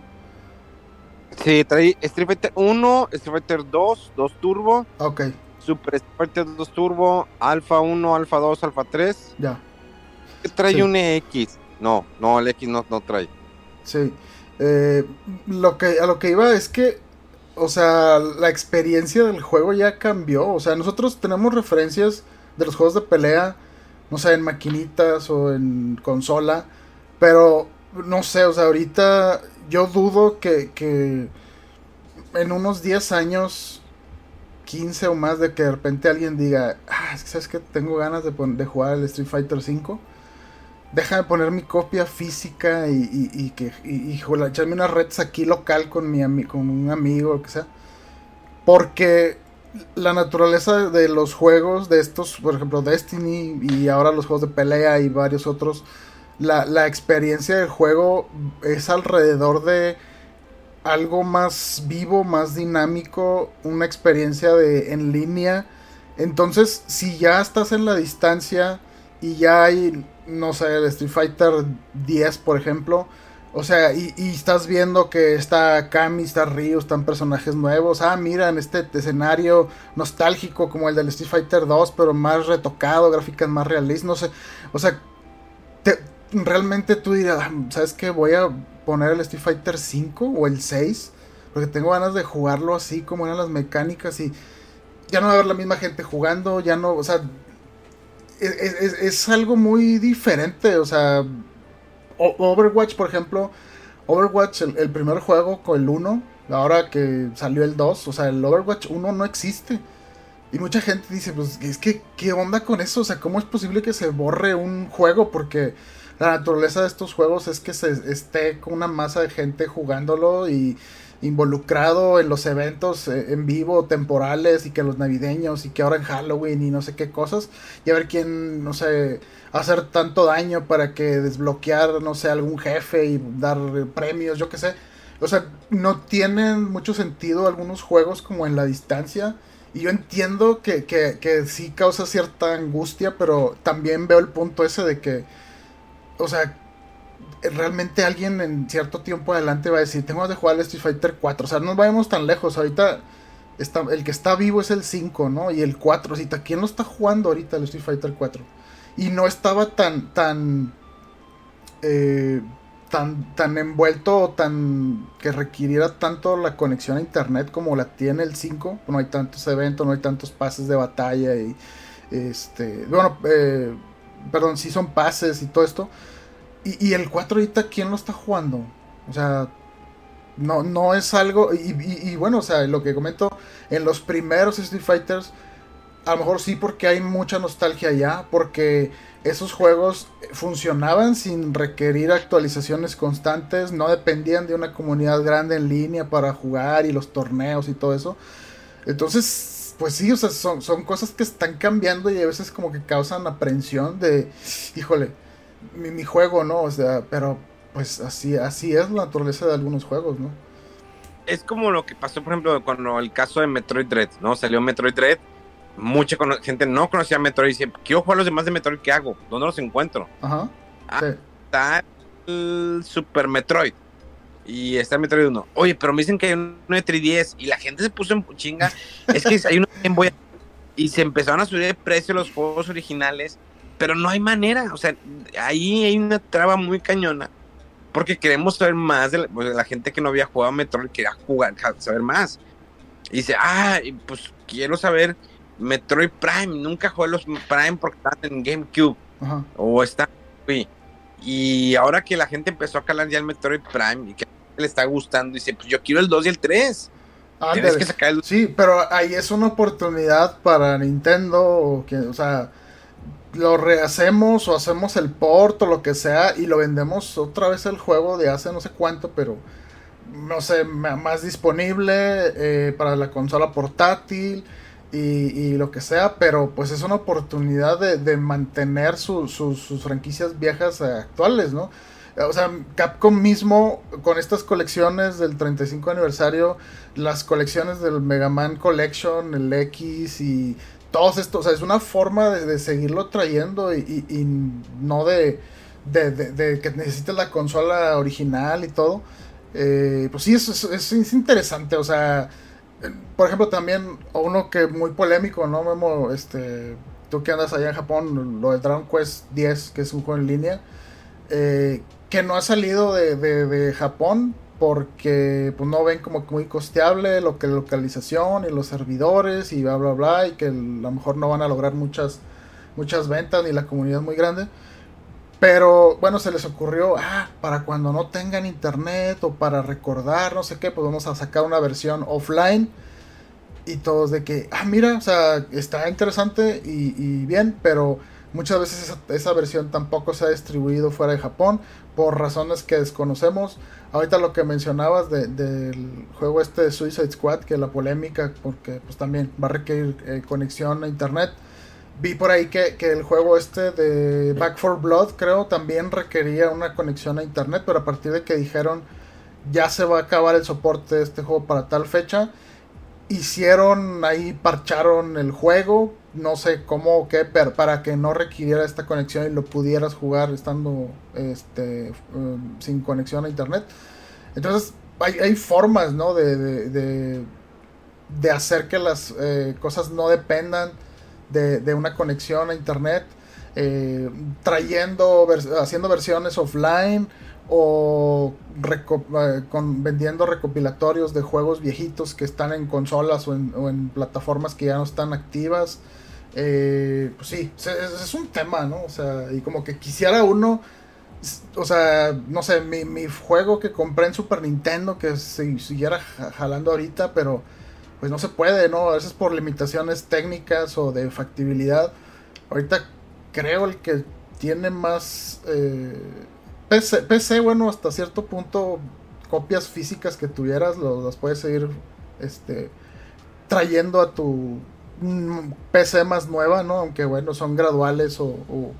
Sí, trae Street Fighter 1, Street Fighter 2, 2 Turbo, Ok, Super Street Fighter 2 Turbo, Alpha 1, Alpha 2, Alpha 3. ya. Trae Sí. un X. No, el X no trae. Sí. A lo que iba es que, o sea, la experiencia del juego ya cambió. O sea, nosotros tenemos referencias de los juegos de pelea, no sé, en maquinitas o en consola, pero no sé, o sea, ahorita yo dudo que en unos 10 años, 15 o más, de que de repente alguien diga, es que sabes que tengo ganas de jugar el Street Fighter 5. Déjame poner mi copia física y echarme unas retas aquí local con un amigo, o que sea. Porque la naturaleza de los juegos, de estos, por ejemplo, Destiny y ahora los juegos de pelea y varios otros, la experiencia del juego es alrededor de algo más vivo, más dinámico, una experiencia en línea. Entonces, si ya estás en la distancia y ya hay, no sé, el Street Fighter 10, por ejemplo, o sea, y estás viendo que está Kami, está Ryu, están personajes nuevos. Mira, en este escenario nostálgico como el del Street Fighter 2, pero más retocado, gráficas más realistas, no sé. O sea, realmente tú dirás, ¿sabes qué? Voy a poner el Street Fighter 5 o el 6, porque tengo ganas de jugarlo así como eran las mecánicas, y ya no va a haber la misma gente jugando, ya no, o sea, es algo muy diferente. O sea, Overwatch, por ejemplo, Overwatch, el primer juego con el 1, ahora que salió el 2, o sea, el Overwatch 1 no existe. Y mucha gente dice, pues, es que, ¿qué onda con eso? O sea, ¿cómo es posible que se borre un juego? Porque la naturaleza de estos juegos es que se esté con una masa de gente jugándolo y involucrado en los eventos en vivo, temporales, y que los navideños, y que ahora en Halloween y no sé qué cosas, y a ver quién, no sé, hacer tanto daño para que desbloquear, no sé, algún jefe y dar premios, yo qué sé. O sea, no tienen mucho sentido algunos juegos como en la distancia. Y yo entiendo que sí causa cierta angustia, pero también veo el punto ese de que, o sea, realmente alguien en cierto tiempo adelante va a decir, tengo que jugar al Street Fighter 4. O sea, no vayamos tan lejos. Ahorita el que está vivo es el 5, ¿no? Y el 4. Ahorita, ¿quién lo está jugando ahorita el Street Fighter 4? Y no estaba tan envuelto, tan que requiriera tanto la conexión a internet como la tiene el 5. No hay tantos eventos, no hay tantos pases de batalla y perdón, sí son pases y todo esto. Y el 4 ahorita, ¿quién lo está jugando? O sea, no es algo. Y bueno, o sea, lo que comento, en los primeros Street Fighters, a lo mejor sí, porque hay mucha nostalgia ya, porque esos juegos funcionaban sin requerir actualizaciones constantes, no dependían de una comunidad grande en línea para jugar y los torneos y todo eso. Entonces, pues sí, o sea, son cosas que están cambiando y a veces como que causan aprensión de, híjole, mi juego, ¿no? O sea, pero pues así es la naturaleza de algunos juegos, ¿no? Es como lo que pasó, por ejemplo, cuando el caso de Metroid Dread, ¿no? Salió Metroid Dread, mucha gente no conocía Metroid y decía, quiero jugar los demás de Metroid, ¿qué hago? ¿Dónde los encuentro? Ajá. Sí. Está el Super Metroid y está el Metroid 1. Oye, pero me dicen que hay uno de 3DS y la gente se puso en chinga. Es que hay uno de Game Boy y se empezaron a subir de precio los juegos originales, pero no hay manera. O sea, ahí hay una traba muy cañona porque queremos saber más de la gente que no había jugado a Metroid, quería saber más. Y dice, pues quiero saber Metroid Prime. Nunca jugué los Prime porque estaban en GameCube. Ajá. O está. Y ahora que la gente empezó a calar ya el Metroid Prime y que le está gustando, dice, pues yo quiero el 2 y el 3. Tienes que sacar el... Sí, pero ahí es una oportunidad para Nintendo, o sea, lo rehacemos o hacemos el port o lo que sea y lo vendemos otra vez el juego de hace no sé cuánto, pero no sé, más disponible para la consola portátil y lo que sea, pero pues es una oportunidad de mantener sus franquicias viejas actuales, ¿no? O sea, Capcom mismo con estas colecciones del 35 aniversario, las colecciones del Mega Man Collection, el X y todos estos, o sea, es una forma de seguirlo trayendo y no de que necesites la consola original y todo. Pues sí, es interesante, o sea, por ejemplo también uno que muy polémico, ¿no, Memo? Tú que andas allá en Japón, lo de Dragon Quest X, que es un juego en línea, que no ha salido de Japón porque pues no ven como muy costeable lo que la localización y los servidores y bla bla bla, y que a lo mejor no van a lograr muchas ventas ni la comunidad muy grande. Pero bueno, se les ocurrió, para cuando no tengan internet o para recordar, no sé qué, pues vamos a sacar una versión offline. Y todos de que, mira, o sea, está interesante y bien, pero muchas veces esa versión tampoco se ha distribuido fuera de Japón por razones que desconocemos. Ahorita lo que mencionabas del juego de Suicide Squad, que la polémica, porque pues también va a requerir conexión a internet. Vi por ahí que el juego de Back 4 Blood, creo, también requería una conexión a internet, pero a partir de que dijeron ya se va a acabar el soporte de este juego para tal fecha, parcharon el juego, no sé cómo o qué, pero para que no requiriera esta conexión y lo pudieras jugar estando sin conexión a internet. Entonces hay formas, ¿no? de hacer que las cosas no dependan de una conexión a internet, haciendo versiones offline o vendiendo recopilatorios de juegos viejitos que están en consolas o en plataformas que ya no están activas. Pues sí, es un tema, ¿no? O sea, y como que quisiera uno, o sea, no sé, mi juego que compré en Super Nintendo que siguiera jalando ahorita, pero pues no se puede, ¿no? A veces por limitaciones técnicas o de factibilidad. Ahorita creo el que tiene más PC, bueno, hasta cierto punto copias físicas que tuvieras las puedes seguir trayendo a tu PC más nueva, ¿no? Aunque bueno, son graduales o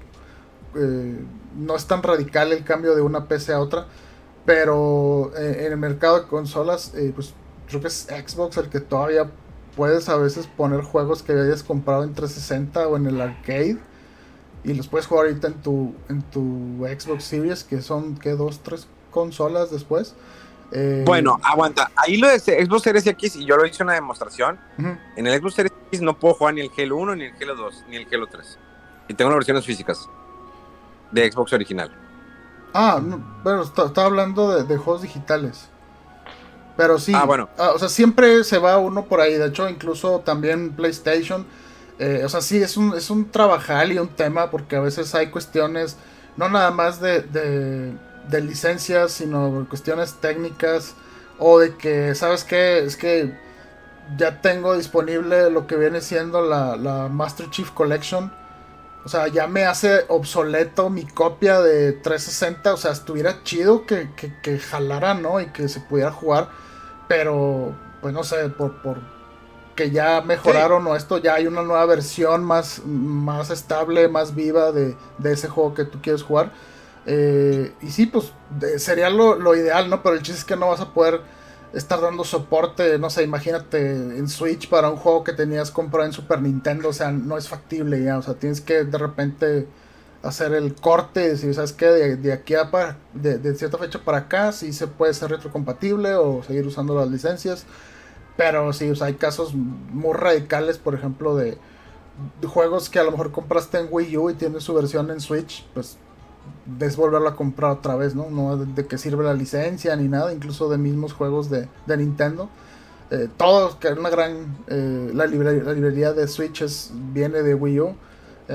no es tan radical el cambio de una PC a otra. Pero en el mercado de consolas, pues creo que es Xbox el que todavía puedes a veces poner juegos que hayas comprado en 360 o en el arcade y los puedes jugar ahorita en tu Xbox Series, que son, ¿qué? 2-3 consolas después. Bueno, aguanta. Ahí lo de Xbox Series X, y yo lo hice una demostración. Uh-huh. En el Xbox Series X no puedo jugar ni el Halo 1, ni el Halo 2, ni el Halo 3. Y tengo las versiones físicas de Xbox original. No, pero estaba hablando de juegos digitales. Pero sí, bueno. O sea, siempre se va uno por ahí. De hecho, incluso también PlayStation. O sea, sí, es un trabajal y un tema, porque a veces hay cuestiones, no nada más de licencias, sino cuestiones técnicas, o de que, ¿sabes qué? Es que ya tengo disponible lo que viene siendo la Master Chief Collection. O sea, ya me hace obsoleto mi copia de 360. O sea, estuviera chido que jalara, ¿no? Y que se pudiera jugar. Pero, pues no sé, por que ya mejoraron, o esto, ya hay una nueva versión más estable, más viva de ese juego que tú quieres jugar. Y sí, pues sería lo ideal, ¿no? Pero el chiste es que no vas a poder estar dando soporte, no sé, imagínate en Switch para un juego que tenías comprado en Super Nintendo. O sea, no es factible ya. O sea, tienes que de repente hacer el corte y decir, ¿sabes qué? De aquí de cierta fecha para acá sí se puede ser retrocompatible o seguir usando las licencias. Pero sí, o sea, hay casos muy radicales, por ejemplo, de juegos que a lo mejor compraste en Wii U y tienes su versión en Switch, pues es volverlo a comprar otra vez, ¿no? No de que sirve la licencia ni nada, incluso de mismos juegos de Nintendo. Todos, que es una gran... la librería de Switch viene de Wii U.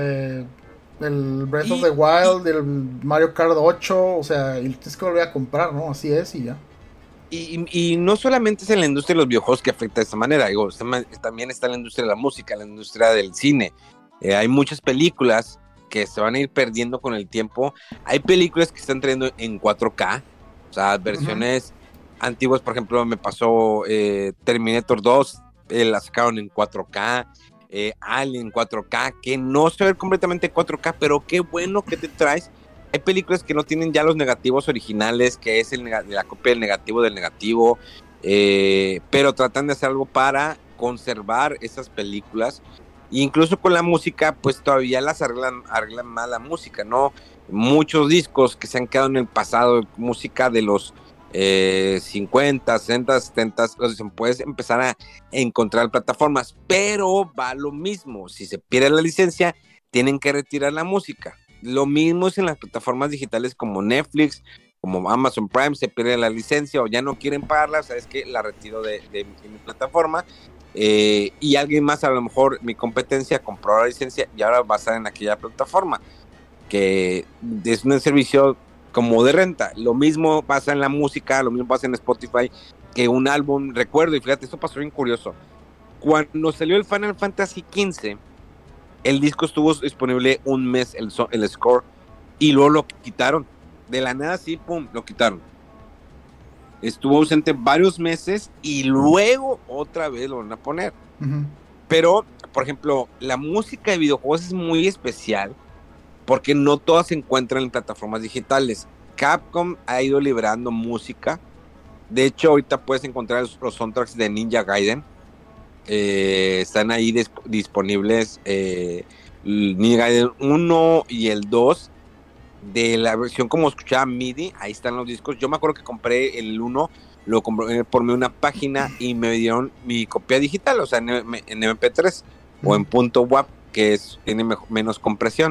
El Breath of the Wild, el Mario Kart 8, o sea, y tienes que volver a comprar, ¿no? Así es y ya. Y no solamente es en la industria de los videojuegos que afecta de esta manera, digo, también está en la industria de la música, en la industria del cine. Hay muchas películas que se van a ir perdiendo con el tiempo. Hay películas que están trayendo en 4K, o sea, versiones antiguas. Por ejemplo, me pasó Terminator 2, la sacaron en 4K, Alien 4K, que no se ve completamente 4K, pero qué bueno que te traes. Hay películas que no tienen ya los negativos originales, que es la copia del negativo, pero tratan de hacer algo para conservar esas películas. E incluso con la música, pues todavía las arreglan mal la música, ¿no? Muchos discos que se han quedado en el pasado, música de los 50, 60, 70, puedes empezar a encontrar plataformas, pero va lo mismo. Si se pierde la licencia, tienen que retirar la música. Lo mismo es en las plataformas digitales como Netflix, como Amazon Prime. Se pierde la licencia o ya no quieren pagarla, sabes que la retiro de mi plataforma, y alguien más, a lo mejor mi competencia, compró la licencia y ahora va a estar en aquella plataforma, que es un servicio como de renta. Lo mismo pasa en la música, lo mismo pasa en Spotify, que un álbum, recuerdo, y fíjate, esto pasó bien curioso, cuando salió el Final Fantasy XV, el disco estuvo disponible un mes, el score, y luego lo quitaron. De la nada, sí, pum, lo quitaron. Estuvo ausente varios meses y luego otra vez lo van a poner. Uh-huh. Pero, por ejemplo, la música de videojuegos es muy especial porque no todas se encuentran en plataformas digitales. Capcom ha ido liberando música. De hecho, ahorita puedes encontrar los soundtracks de Ninja Gaiden. Están ahí disponibles, Ninja Gaiden 1 y el 2 de la versión como escuchaba MIDI. Ahí están los discos. Yo me acuerdo que compré el 1, lo compré por una página y me dieron mi copia digital, o sea, en MP3 o en .wav, que tiene menos compresión.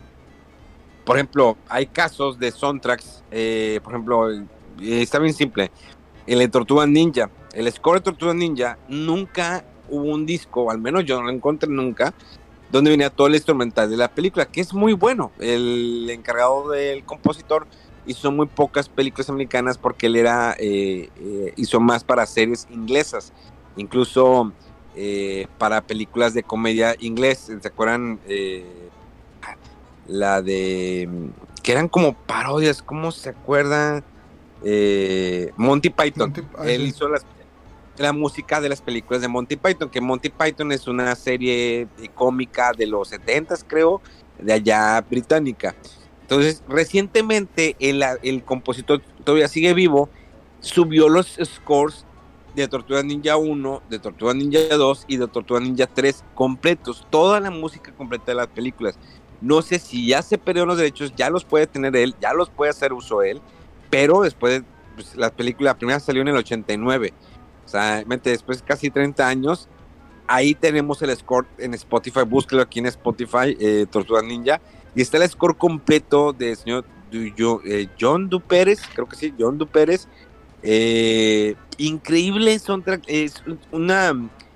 Por ejemplo, hay casos de soundtracks, por ejemplo, está bien simple, el de Tortuga Ninja, el score de Tortuga Ninja, nunca hubo un disco, o al menos yo no lo encontré nunca, donde venía todo el instrumental de la película, que es muy bueno. El encargado del compositor hizo muy pocas películas americanas porque él hizo más para series inglesas, incluso para películas de comedia inglés. ¿Se acuerdan? la de que eran como parodias, ¿cómo se acuerdan? Monty Python. Él hizo la música de las películas de Monty Python, que Monty Python es una serie cómica de los 70s, creo, de allá británica. Entonces, recientemente el compositor todavía sigue vivo, subió los scores de Tortuga Ninja 1, de Tortuga Ninja 2 y de Tortuga Ninja 3 completos, toda la música completa de las películas. No sé si ya se perdieron los derechos, ya los puede tener él, ya los puede hacer uso él, pero después, pues, la primera salió en el 89, o sea, después de casi 30 años, ahí tenemos el score en Spotify, búsquelo aquí en Spotify, Tortuga Ninja, y está el score completo del señor John Dupérez, creo que sí, John Dupérez. Increíble soundtrack, es una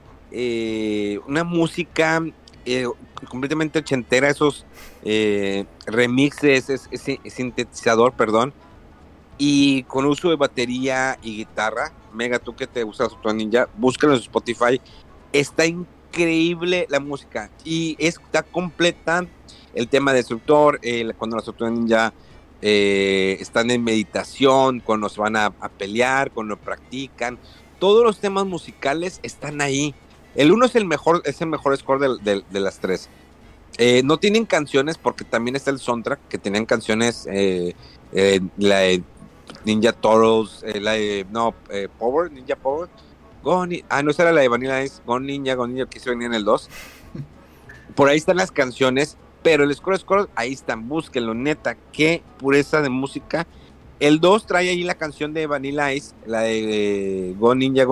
música completamente ochentera, esos remixes, ese sintetizador, perdón, y con uso de batería y guitarra. Mega, tú que te gusta Tortuga Ninja, búscalo en Spotify, está increíble la música y está completa. El tema destructor, cuando las Tortugas Ninja están en meditación, cuando se van a pelear, cuando practican, todos los temas musicales están ahí. El 1 es el mejor score de las 3. No tienen canciones porque también está el soundtrack, que tenían canciones, la de Ninja Turtles, Power, Ninja Power, no, esa era la de Vanilla Ice, Go Ninja, que se venía en el 2. Por ahí están las canciones, pero el score, ahí están, búsquenlo, neta, qué pureza de música. El 2 trae ahí la canción de Vanilla Ice, la de Go Ninja,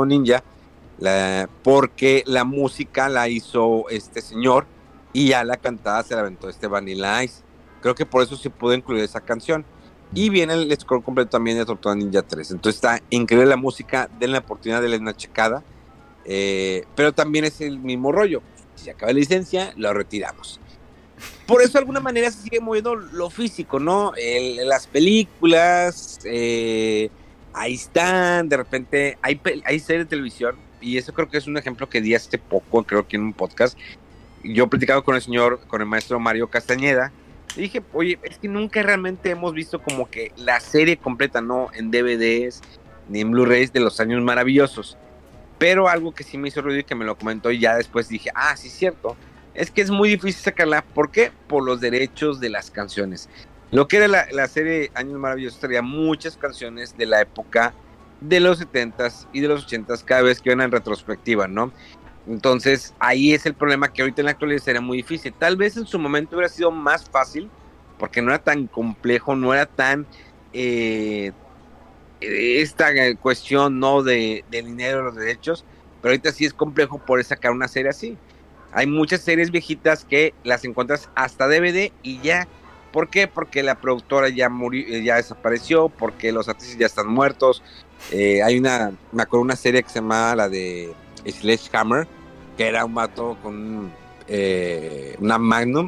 porque la música la hizo este señor y ya la cantada se la aventó Vanilla Ice. Creo que por eso se pudo incluir esa canción. Y viene el score completo también de Tortuga Ninja 3. Entonces está increíble la música, den la oportunidad de darle una checada. Pero también es el mismo rollo. Si se acaba la licencia, lo retiramos. Por eso de alguna manera se sigue moviendo lo físico, ¿no? Las películas, ahí están, de repente hay series de televisión, y eso creo que es un ejemplo que di hace poco, creo que en un podcast. Yo he platicado con el maestro Mario Castañeda, y dije, oye, es que nunca realmente hemos visto como que la serie completa, no en DVDs ni en Blu-rays de los años maravillosos. Pero algo que sí me hizo ruido y que me lo comentó, y ya después dije, sí, es cierto, es que es muy difícil sacarla. ¿Por qué? Por los derechos de las canciones. Lo que era la serie Años Maravillosos traía muchas canciones de la época de los 70s y de los 80s cada vez que iban en retrospectiva, ¿no? Entonces ahí es el problema, que ahorita en la actualidad sería muy difícil. Tal vez en su momento hubiera sido más fácil porque no era tan complejo, no era tan esta cuestión, ¿no? de dinero de los derechos, pero ahorita sí es complejo por sacar una serie así. Hay muchas series viejitas que las encuentras hasta DVD y ya. ¿Por qué? Porque la productora ya murió, ya desapareció, porque los artistas ya están muertos. Me acuerdo una serie que se llamaba la de Sledgehammer, que era un vato con una Magnum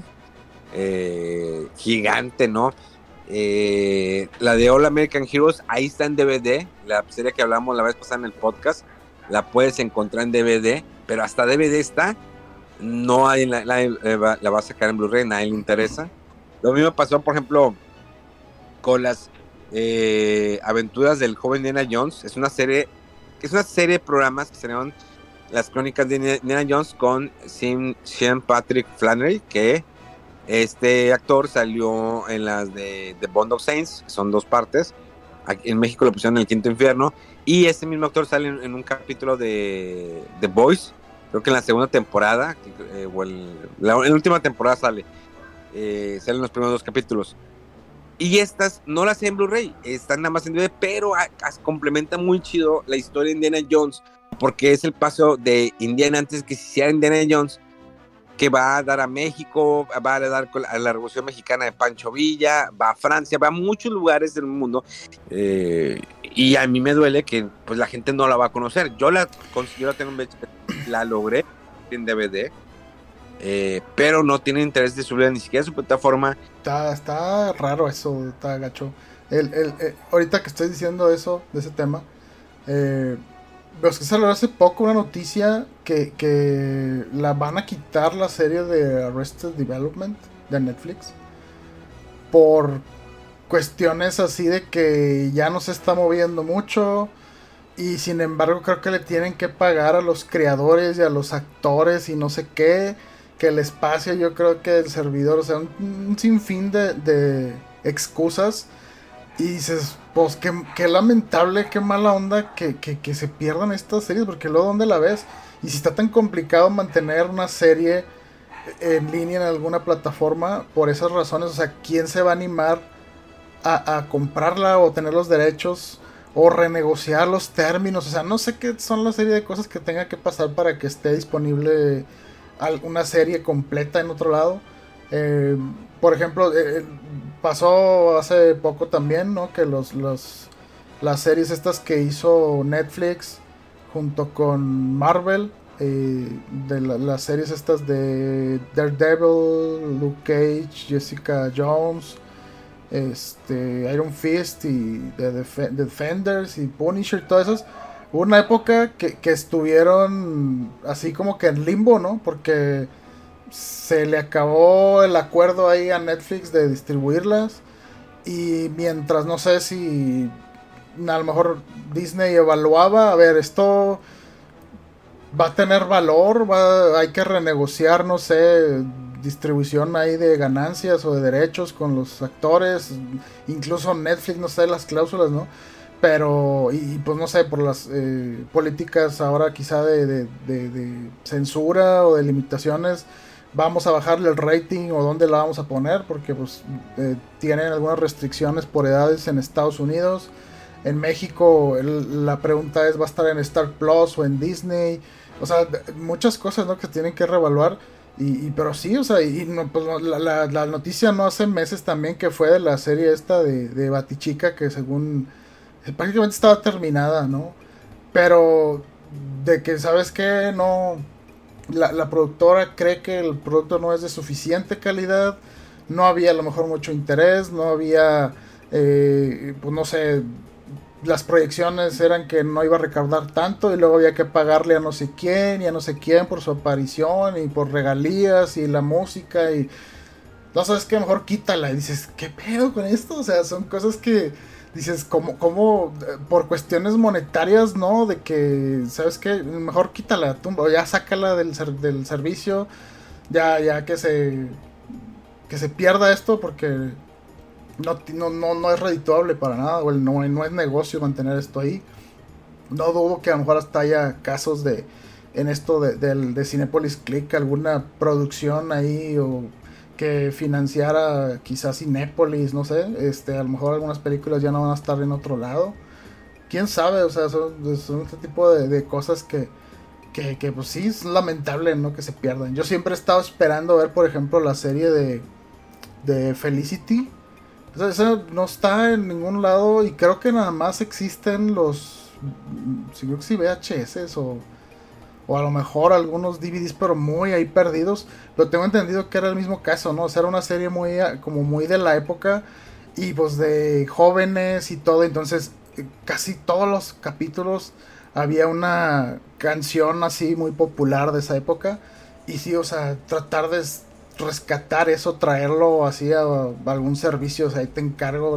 gigante, ¿no? La de All American Heroes, ahí está en DVD, la serie que hablamos la vez pasada en el podcast, la puedes encontrar en DVD, pero hasta DVD está, no hay la va a sacar en Blu-ray, nadie le interesa. Lo mismo pasó, por ejemplo, con las aventuras del joven Indiana Jones. Es una serie de programas que serían las crónicas de Indiana Jones con Sean Patrick Flannery, que este actor salió en las de The Bond of Saints, que son 2 partes. Aquí en México lo pusieron en El Quinto Infierno, y este mismo actor sale en un capítulo de The Boys, creo que en la segunda temporada, o en la última temporada salen los primeros 2 capítulos. Y estas no las hay en Blu-ray, están nada más en DVD, pero complementa muy chido la historia de Indiana Jones, porque es el paso de Indiana antes que se hiciera Indiana Jones, que va a dar a México, va a dar a la Revolución Mexicana de Pancho Villa, va a Francia, va a muchos lugares del mundo, y a mí me duele que pues la gente no la va a conocer. Yo la tengo, la logré en DVD, pero no tiene interés de subir ni siquiera a su plataforma. Está raro eso, está gacho. Ahorita que estoy diciendo eso, de ese tema, pero es que salió hace poco una noticia que la van a quitar la serie de Arrested Development de Netflix. por cuestiones así de que ya no se está moviendo mucho. Y sin embargo creo que le tienen que pagar a los creadores y a los actores y no sé qué. Que el espacio, yo creo que el servidor, o sea, un sinfín de excusas. Y dices, pues qué lamentable, qué mala onda que se pierdan estas series. Porque luego, ¿dónde la ves? Y si está tan complicado mantener una serie en línea en alguna plataforma, por esas razones, o sea, ¿quién se va a animar a comprarla o tener los derechos o renegociar los términos? O sea, no sé qué son la serie de cosas que tenga que pasar para que esté disponible una serie completa en otro lado. Por ejemplo, pasó hace poco también, ¿no? Que las series estas que hizo Netflix junto con Marvel, de las series estas de Daredevil, Luke Cage, Jessica Jones, Iron Fist y The Defenders y Punisher, todas esas. Hubo una época que estuvieron así como que en limbo, ¿no? Porque se le acabó el acuerdo ahí a Netflix de distribuirlas. Y mientras, no sé si a lo mejor Disney evaluaba, a ver, esto va a tener valor, hay que renegociar, no sé, distribución ahí de ganancias o de derechos con los actores, incluso Netflix, no sé, las cláusulas, ¿no? Pero, y pues no sé, por las políticas ahora quizá de censura o de limitaciones, vamos a bajarle el rating o dónde la vamos a poner, porque pues tienen algunas restricciones por edades en Estados Unidos. En México la pregunta es, ¿va a estar en Star Plus o en Disney? O sea, muchas cosas, ¿no?, que tienen que reevaluar. Pero sí, o sea, no, pues, la noticia no hace meses también que fue de la serie esta de Batichica, que según prácticamente estaba terminada, ¿no? Pero de que, ¿sabes qué? No, la productora cree que el producto no es de suficiente calidad, no había a lo mejor mucho interés, no había, pues no sé, las proyecciones eran que no iba a recaudar tanto y luego había que pagarle a no sé quién y a no sé quién por su aparición y por regalías y la música y no sabes qué, mejor quítala. Y dices, ¿qué pedo con esto? O sea, son cosas que dices, ¿cómo por cuestiones monetarias, ¿no? De que, ¿sabes qué? Mejor quítala, tumba, ya sácala del servicio, ya que se pierda esto porque no es redituable para nada, o no es negocio mantener esto ahí. No dudo que a lo mejor hasta haya casos en esto de Cinépolis Click, alguna producción ahí o que financiara quizás Cinépolis, no sé, a lo mejor algunas películas ya no van a estar en otro lado, quién sabe. O sea, son este tipo de cosas que pues sí es lamentable, ¿no?, que se pierdan. Yo siempre he estado esperando ver, por ejemplo, la serie de Felicity. Esa no está en ningún lado y creo que nada más existen creo que sí, VHS o a lo mejor algunos DVDs, pero muy ahí perdidos. Pero tengo entendido que era el mismo caso, ¿no? O sea, era una serie como muy de la época y pues de jóvenes y todo. Entonces casi todos los capítulos había una canción así muy popular de esa época. Y sí, o sea, tratar de rescatar eso, traerlo así a algún servicio, o sea, ahí te encargo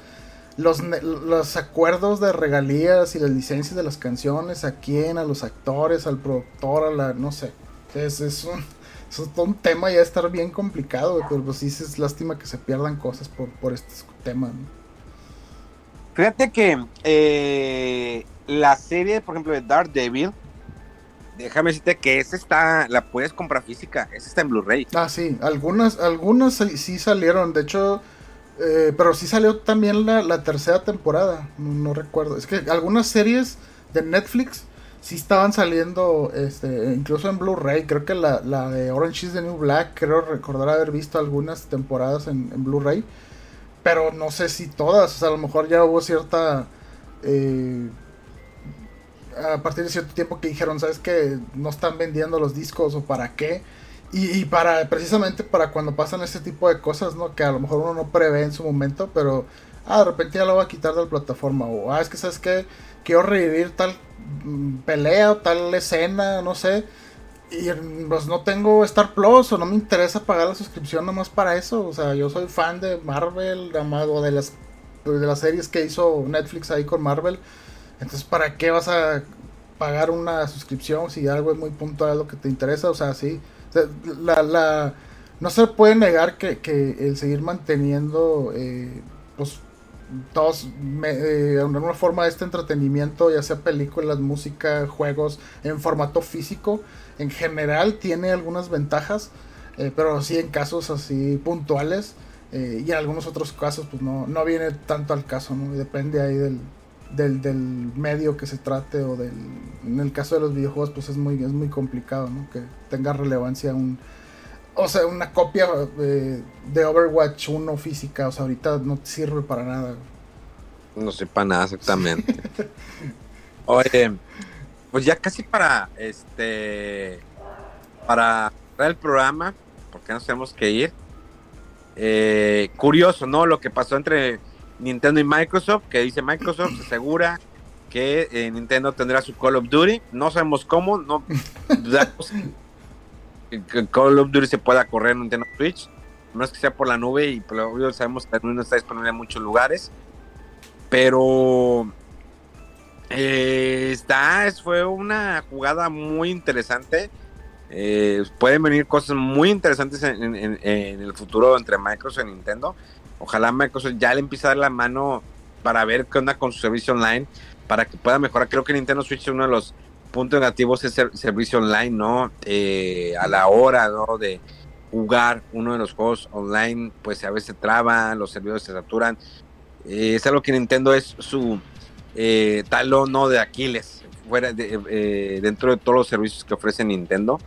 los acuerdos de regalías y las licencias de las canciones, a quién, a los actores, al productor, no sé, es todo un tema ya estar bien complicado, pero pues sí es lástima que se pierdan cosas por este tema, ¿no? Fíjate que la serie, por ejemplo, de Daredevil, déjame decirte que la puedes comprar física, esa está en Blu-ray. Ah, sí, algunas sí salieron, de hecho, pero sí salió también la tercera temporada, no recuerdo. Es que algunas series de Netflix sí estaban saliendo, incluso en Blu-ray. Creo que la de Orange is the New Black, creo recordar haber visto algunas temporadas en Blu-ray, pero no sé si todas. O sea, a lo mejor ya hubo cierta... a partir de cierto tiempo que dijeron, ¿sabes qué? No están vendiendo los discos o para qué. Y precisamente para cuando pasan ese tipo de cosas, ¿no? Que a lo mejor uno no prevé en su momento, pero de repente ya lo va a quitar de la plataforma. O es que, ¿sabes qué? Quiero revivir tal pelea o tal escena, no sé. Y pues no tengo Star Plus o no me interesa pagar la suscripción nomás para eso. O sea, yo soy fan de Marvel, o de las series que hizo Netflix ahí con Marvel. Entonces, ¿para qué vas a pagar una suscripción si algo es muy puntual lo que te interesa? O sea, sí. O sea, no se puede negar que el seguir manteniendo pues todos de alguna forma este entretenimiento, ya sea películas, música, juegos en formato físico, en general tiene algunas ventajas, pero sí en casos así puntuales, y en algunos otros casos pues no viene tanto al caso, ¿no? Depende ahí del medio que se trate, en el caso de los videojuegos pues es muy complicado, ¿no? Que tenga relevancia una copia de Overwatch 1 física. O sea, ahorita no te sirve para nada. No sé para nada exactamente. Oye, pues ya casi para el programa, porque nos tenemos que ir. Curioso, ¿no? Lo que pasó entre Nintendo y Microsoft, que dice Microsoft se asegura que Nintendo tendrá su Call of Duty. No sabemos cómo, no dudamos que Call of Duty se pueda correr en Nintendo Switch, no es que sea por la nube, y por lo obvio sabemos que no está disponible en muchos lugares, pero fue una jugada muy interesante. Pueden venir cosas muy interesantes en el futuro entre Microsoft y Nintendo. Ojalá Microsoft ya le empiece a dar la mano para ver qué onda con su servicio online, para que pueda mejorar. Creo que Nintendo Switch es uno de los puntos negativos, es el servicio online, ¿no? A la hora, ¿no?, de jugar uno de los juegos online, pues a veces traba, los servidores se saturan. Es algo que Nintendo es su talón, ¿no?, de Aquiles, dentro de todos los servicios que ofrece Nintendo.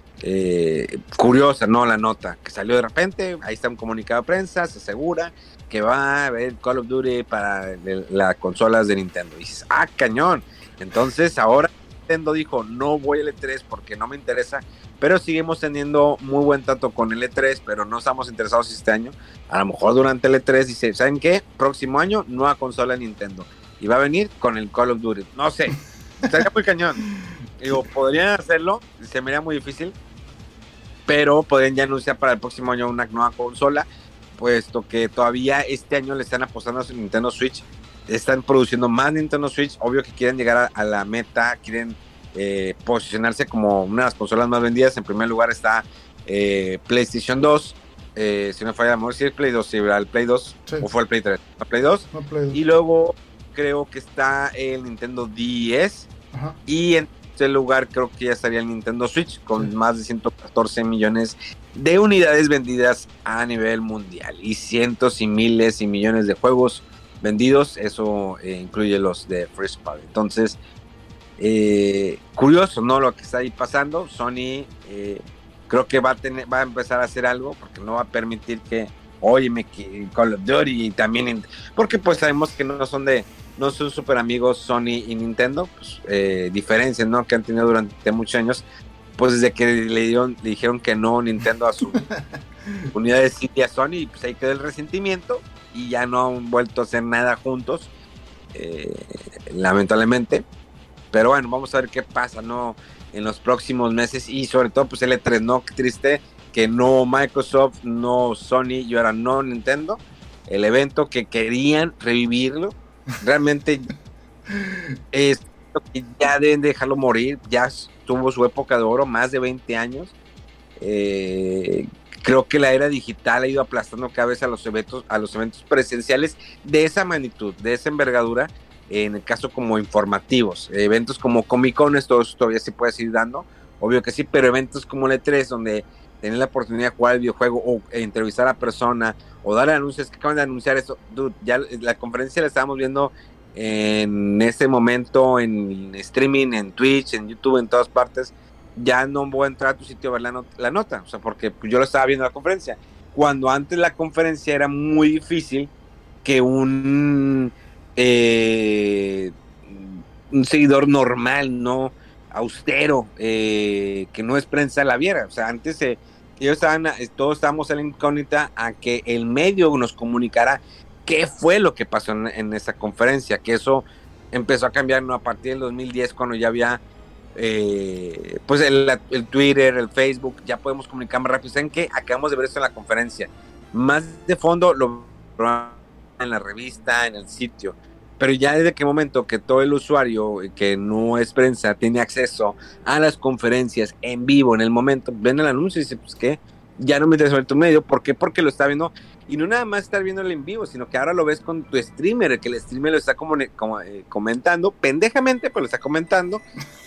Curiosa, ¿no?, la nota que salió de repente. Ahí está un comunicado de prensa, se asegura que va a haber Call of Duty para las consolas de Nintendo. Y dices, cañón. Entonces ahora Nintendo dijo, no voy al E3 porque no me interesa, pero seguimos teniendo muy buen trato con el E3, pero no estamos interesados este año. A lo mejor durante el E3 dice, ¿saben qué? Próximo año, nueva consola de Nintendo, y va a venir con el Call of Duty. No sé, estaría muy cañón. Digo, podrían hacerlo, se me haría muy difícil, pero podrían ya anunciar para el próximo año una nueva consola, puesto que todavía este año le están apostando a su Nintendo Switch. Están produciendo más Nintendo Switch, obvio que quieren llegar a la meta, quieren posicionarse como una de las consolas más vendidas. En primer lugar está PlayStation 2, si no falla, a lo mejor si es Play 2, si era el Play 2, sí. O fue el Play 3, ¿el Play 2? No, Play 2. Y luego creo que está el Nintendo 10, ajá. Y en este lugar creo que ya estaría el Nintendo Switch, con más de 114 millones de unidades vendidas a nivel mundial, y cientos y miles y millones de juegos vendidos. Eso incluye los de First Party. Entonces, curioso, ¿no?, lo que está ahí pasando. Sony creo que va a empezar a hacer algo, porque no va a permitir que Call of Duty, y también porque pues sabemos que no son súper amigos Sony y Nintendo, pues, diferencias, ¿no?, que han tenido durante muchos años, pues desde que le dijeron que no Nintendo a su unidad de City a Sony, pues ahí quedó el resentimiento y ya no han vuelto a hacer nada juntos, lamentablemente. Pero bueno, vamos a ver qué pasa, ¿no?, en los próximos meses, y sobre todo pues el E3, ¿no? Qué triste que no Microsoft, no Sony y ahora no Nintendo, el evento que querían revivirlo. Realmente es lo que ya deben dejarlo morir. Ya tuvo su época de oro, más de 20 años. Creo que la era digital ha ido aplastando cada vez a los eventos presenciales de esa magnitud, de esa envergadura. En el caso como informativos, eventos como Comic Con, esto todavía se puede seguir dando, obvio que sí, pero eventos como el E3, donde tener la oportunidad de jugar el videojuego o entrevistar a la persona o dar anuncios, que acaban de anunciar esto, dude, ya la conferencia la estábamos viendo en este momento en streaming, en Twitch, en YouTube, en todas partes. Ya no voy a entrar a tu sitio a ver la nota, o sea, porque pues, yo lo estaba viendo la conferencia, cuando antes la conferencia era muy difícil que un seguidor normal, no austero, que no es prensa, la viera. O sea, antes todos estábamos en la incógnita a que el medio nos comunicara qué fue lo que pasó en esa conferencia, que eso empezó a cambiar, ¿no?, a partir del 2010, cuando ya había pues el Twitter, el Facebook, ya podemos comunicar más rápido. ¿Saben qué? Acabamos de ver esto en la conferencia. Más de fondo lo en la revista, en el sitio. Pero ya desde qué momento que todo el usuario que no es prensa tiene acceso a las conferencias en vivo, en el momento, ven el anuncio y dice, pues qué, ya no me interesa ver tu medio. ¿Por qué? Porque lo está viendo, y no nada más estar viéndolo en vivo, sino que ahora lo ves con tu streamer, que el streamer lo está comentando, pendejamente, pero lo está comentando.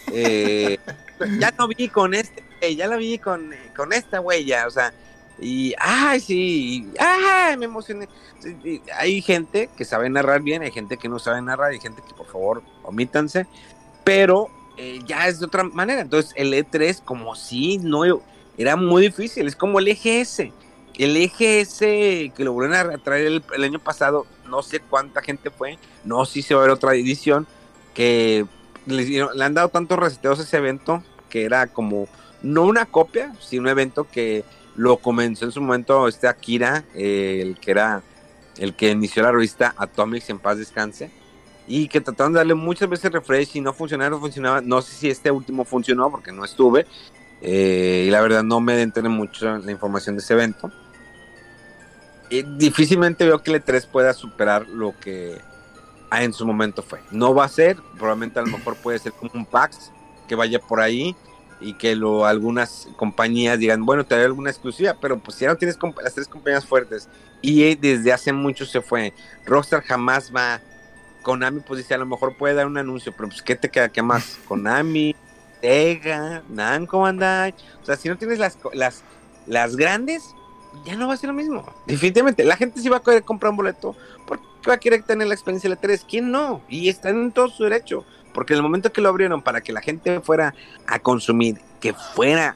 Ya lo vi con ya la vi con esta güey, ya, o sea, y, ay, sí, ay, me emocioné. Hay gente que sabe narrar bien, hay gente que no sabe narrar, hay gente que, por favor, omítanse, pero ya es de otra manera. Entonces, el E3, como si no, era muy difícil, es como el EGS. El EGS que lo volvieron a traer el año pasado, no sé cuánta gente fue, no sé si se va a ver otra edición, que le han dado tantos reseteos a ese evento, que era como, no una copia, sino un evento que lo comenzó en su momento Akira, el que inició la revista Atomics, en paz descanse, y que trataron de darle muchas veces refresh y no funcionaba. No sé si este último funcionó porque no estuve, y la verdad no me enteré mucho en la información de ese evento. Difícilmente veo que el E3 pueda superar lo que en su momento fue. No va a ser, probablemente a lo mejor puede ser como un PAX que vaya por ahí y que algunas compañías digan, bueno, te daré alguna exclusiva, pero pues si ya no tienes las tres compañías fuertes, EA desde hace mucho se fue, Rockstar jamás va, Konami pues dice, a lo mejor puede dar un anuncio, pero pues ¿qué te queda? ¿Qué más? Konami, Sega, Namco Bandai, o sea, si no tienes las grandes, ya no va a ser lo mismo. Definitivamente, la gente sí va a querer comprar un boleto porque va a querer tener la experiencia de la 3. ¿Quién no? Y están en todo su derecho. Porque en el momento que lo abrieron para que la gente fuera a consumir, que fuera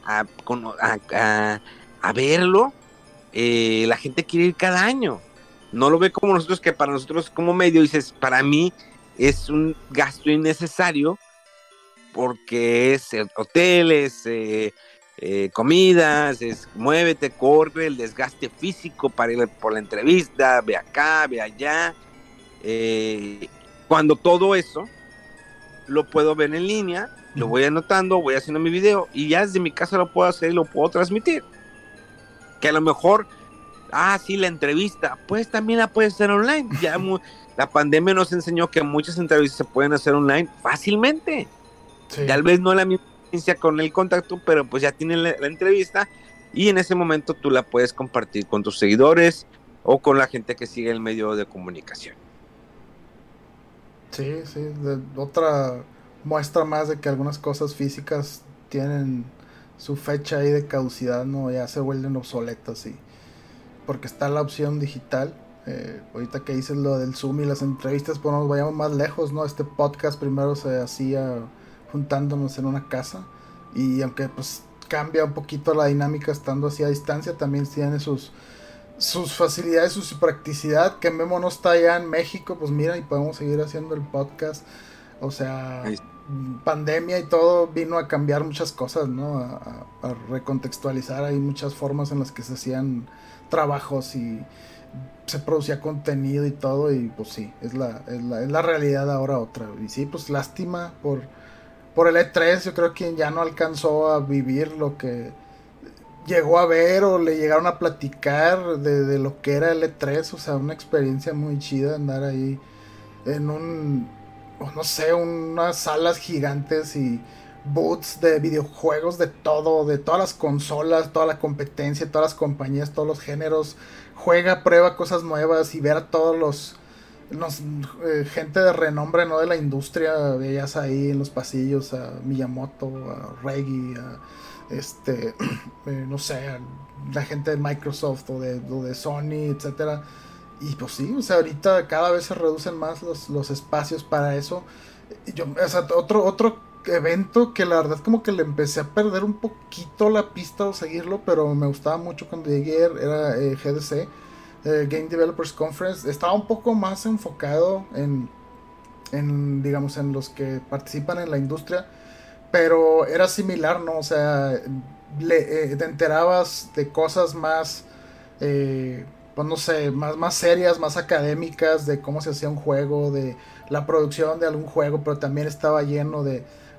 a verlo, la gente quiere ir cada año. No lo ve como nosotros, que para nosotros como medio dices, para mí es un gasto innecesario porque es hoteles, comidas, muévete, corre, el desgaste físico para ir por la entrevista, ve acá, ve allá. Cuando todo eso lo puedo ver en línea, lo voy anotando, voy haciendo mi video y ya desde mi casa lo puedo hacer y lo puedo transmitir. Que a lo mejor, sí, la entrevista, pues también la puedes hacer online. Ya la pandemia nos enseñó que muchas entrevistas se pueden hacer online fácilmente. Sí. Tal vez no la misma experiencia con el contacto, pero pues ya tienen la entrevista y en ese momento tú la puedes compartir con tus seguidores o con la gente que sigue el medio de comunicación. Sí, otra muestra más de que algunas cosas físicas tienen su fecha ahí de caducidad, ¿no? Ya se vuelven obsoletas, y porque está la opción digital. Ahorita que dices lo del Zoom y las entrevistas, pues nos vayamos más lejos, ¿no? Este podcast primero se hacía juntándonos en una casa, y aunque pues cambia un poquito la dinámica estando así a distancia, también tiene sus facilidades, su practicidad. Que Memo no está allá en México, pues mira, y podemos seguir haciendo el podcast. O sea, pandemia y todo vino a cambiar muchas cosas, ¿no? A recontextualizar. Hay muchas formas en las que se hacían trabajos y se producía contenido y todo, y pues sí, es la realidad ahora otra. Y sí, pues lástima por el E3. Yo creo que quien ya no alcanzó a vivir lo que llegó a ver o le llegaron a platicar de lo que era el E3, o sea, una experiencia muy chida andar ahí en no sé, unas salas gigantes y booths de videojuegos de todo, de todas las consolas, toda la competencia, todas las compañías, todos los géneros. Juega, prueba cosas nuevas y ver a todos los gente de renombre, ¿no? De la industria. Veías ahí en los pasillos a Miyamoto, a Reggie, a no sé, la gente de Microsoft o de Sony, etcétera. Y pues sí, o sea, ahorita cada vez se reducen más los espacios para eso. O sea, otro evento que la verdad como que le empecé a perder un poquito la pista o seguirlo, pero me gustaba mucho cuando llegué, era GDC, Game Developers Conference. Estaba un poco más enfocado en digamos, en los que participan en la industria, pero era similar, ¿no? O sea, te enterabas de cosas más, pues no sé, más serias, más académicas, de cómo se hacía un juego, de la producción de algún juego, pero también estaba lleno de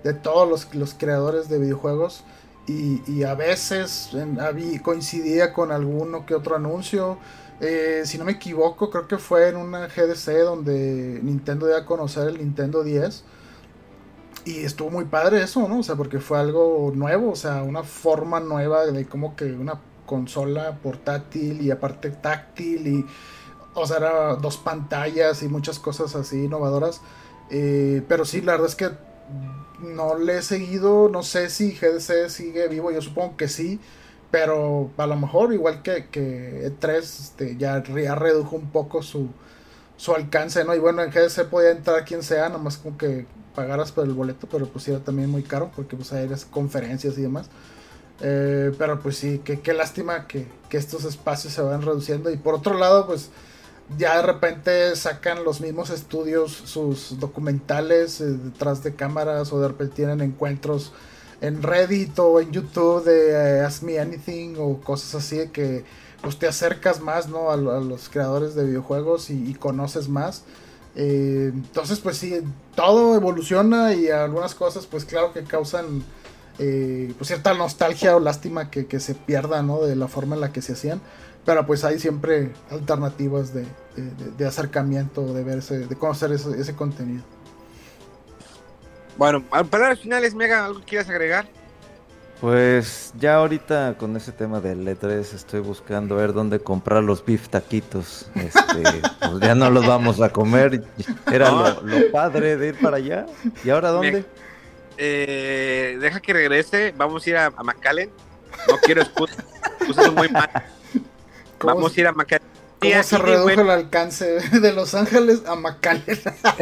de todos los creadores de videojuegos. Y a veces coincidía con alguno que otro anuncio. Si no me equivoco, creo que fue en una GDC donde Nintendo dio a conocer el Nintendo 10. Y estuvo muy padre eso, ¿no? O sea, porque fue algo nuevo, o sea, una forma nueva de como que una consola portátil y aparte táctil. Y, o sea, era 2 pantallas y muchas cosas así innovadoras. Pero sí, la verdad es que no le he seguido, no sé si GDC sigue vivo, yo supongo que sí, pero a lo mejor igual que E3 ya redujo un poco su alcance, ¿no? Y bueno, en GDC podía entrar quien sea, nomás como que pagaras por el boleto, pero pues era también muy caro, porque pues hay conferencias y demás. Pero pues sí, qué lástima que estos espacios se van reduciendo. Y por otro lado, pues ya de repente sacan los mismos estudios sus documentales detrás de cámaras, o de repente tienen encuentros en Reddit o en YouTube de Ask Me Anything o cosas así, de que pues te acercas más, ¿no? a los creadores de videojuegos y conoces más. Entonces pues sí, todo evoluciona, y algunas cosas pues claro que causan pues cierta nostalgia o lástima que se pierda, ¿no? De la forma en la que se hacían. Pero pues hay siempre alternativas de acercamiento, de conocer ese contenido. Bueno, palabras finales, Mega, ¿algo que quieras agregar? Pues ya ahorita con ese tema del E3 estoy buscando ver dónde comprar los beef taquitos. Pues ya no los vamos a comer. Era lo padre de ir para allá. ¿Y ahora dónde? Deja que regrese. Vamos a ir a McAllen. No quiero excusas muy mal. Vamos a ir a McAllen. ¿Cómo se redujo el alcance de Los Ángeles a McAllen?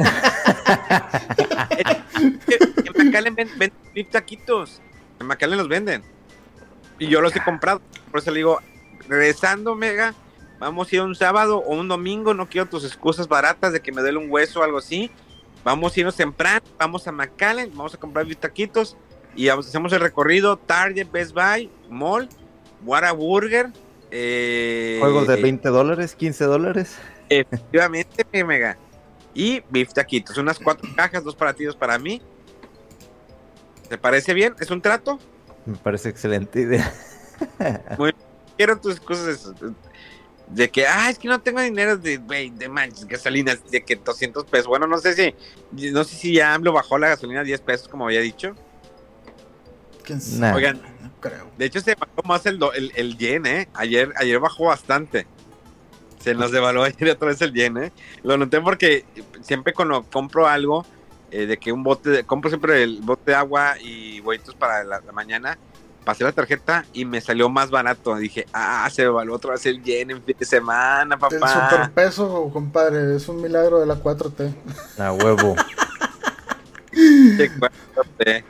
En McAllen venden beef taquitos. En McAllen los venden. Y yo los he comprado. Por eso le digo, regresando, Mega, vamos a ir un sábado o un domingo. No quiero tus excusas baratas de que me duele un hueso o algo así. Vamos a irnos temprano. Vamos a McAllen. Vamos a comprar beef taquitos. Y hacemos el recorrido. Target, Best Buy, Mall, Whataburger. Juegos de $20, $15. Efectivamente, Mega. Y beef taquitos. Unas 4 cajas, 2 para ti, 2 para mí. ¿Te parece bien? ¿Es un trato? Me parece excelente idea. Muy bien. Quiero tus excusas de que, es que no tengo dinero de gasolina, de que 200 pesos. Bueno, no sé si ya AMLO bajó la gasolina a 10 pesos, como había dicho. Nah. Oigan, no creo. De hecho se bajó más el yen, ayer bajó bastante. Se nos devaluó ayer otra vez el yen, Lo noté porque siempre cuando compro algo, de que compro siempre el bote de agua y huevitos para la mañana, pasé la tarjeta y me salió más barato. Dije, se devaluó otra vez el yen en fin de semana, papá. El superpeso, compadre, es un milagro de la 4T. A huevo. Qué 4T.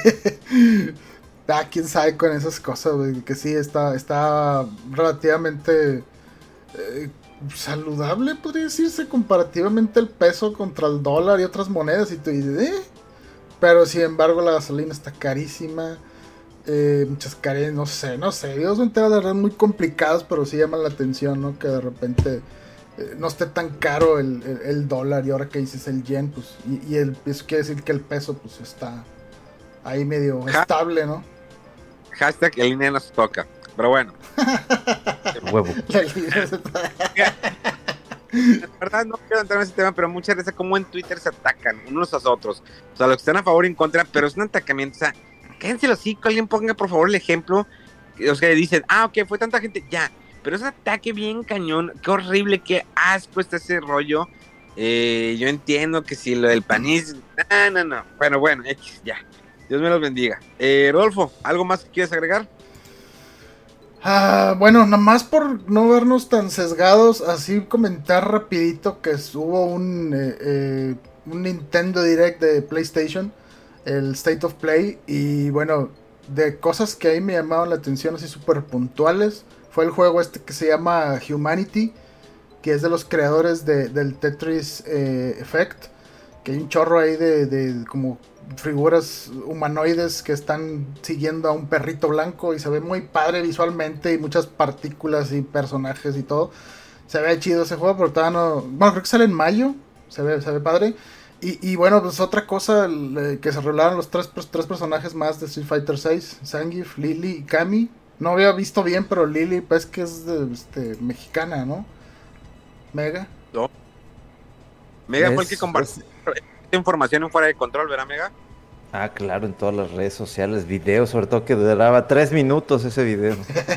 Quién sabe con esas cosas, güey, que sí está relativamente saludable, podría decirse, comparativamente el peso contra el dólar y otras monedas, y tú dices, pero sin embargo la gasolina está carísima, muchas carencias, no sé, Dios son temas de verdad muy complicados, pero sí llaman la atención, ¿no? Que de repente no esté tan caro el dólar, y ahora que dices el yen, pues, y eso quiere decir que el peso pues está ahí medio estable, ¿no? Hashtag el línea nos toca. Pero bueno. Huevo. La verdad no quiero entrar en ese tema, pero muchas veces como en Twitter se atacan unos a otros. O sea, los que están a favor y en contra, pero es un atacamiento. O sea, cállense los hocico, alguien ponga por favor el ejemplo. Los que dicen, ok, fue tanta gente, ya. Pero es un ataque bien cañón. Qué horrible, qué asco está ese rollo. Yo entiendo que si lo del panismo. No. Bueno, X, ya. Dios me los bendiga. Rodolfo, ¿algo más que quieres agregar? Bueno, nada más por no vernos tan sesgados, así comentar rapidito que hubo un Nintendo Direct de PlayStation, el State of Play, y bueno, de cosas que ahí me llamaban la atención así súper puntuales, fue el juego que se llama Humanity, que es de los creadores del Tetris Effect, que hay un chorro ahí de como figuras humanoides que están siguiendo a un perrito blanco, y se ve muy padre visualmente, y muchas partículas y personajes y todo. Se ve chido ese juego, pero todavía no. Bueno, creo que sale en mayo. Se ve padre. Y bueno, pues otra cosa, que se revelaron los tres personajes más de Street Fighter 6, Zangief, Lily y Kami. No había visto bien, pero Lily pues que es mexicana, ¿no? Mega. No. Mega fue el que compartió información en Fuera de Control, ¿verdad, Mega? Ah, claro, en todas las redes sociales, videos, sobre todo que duraba 3 minutos ese video.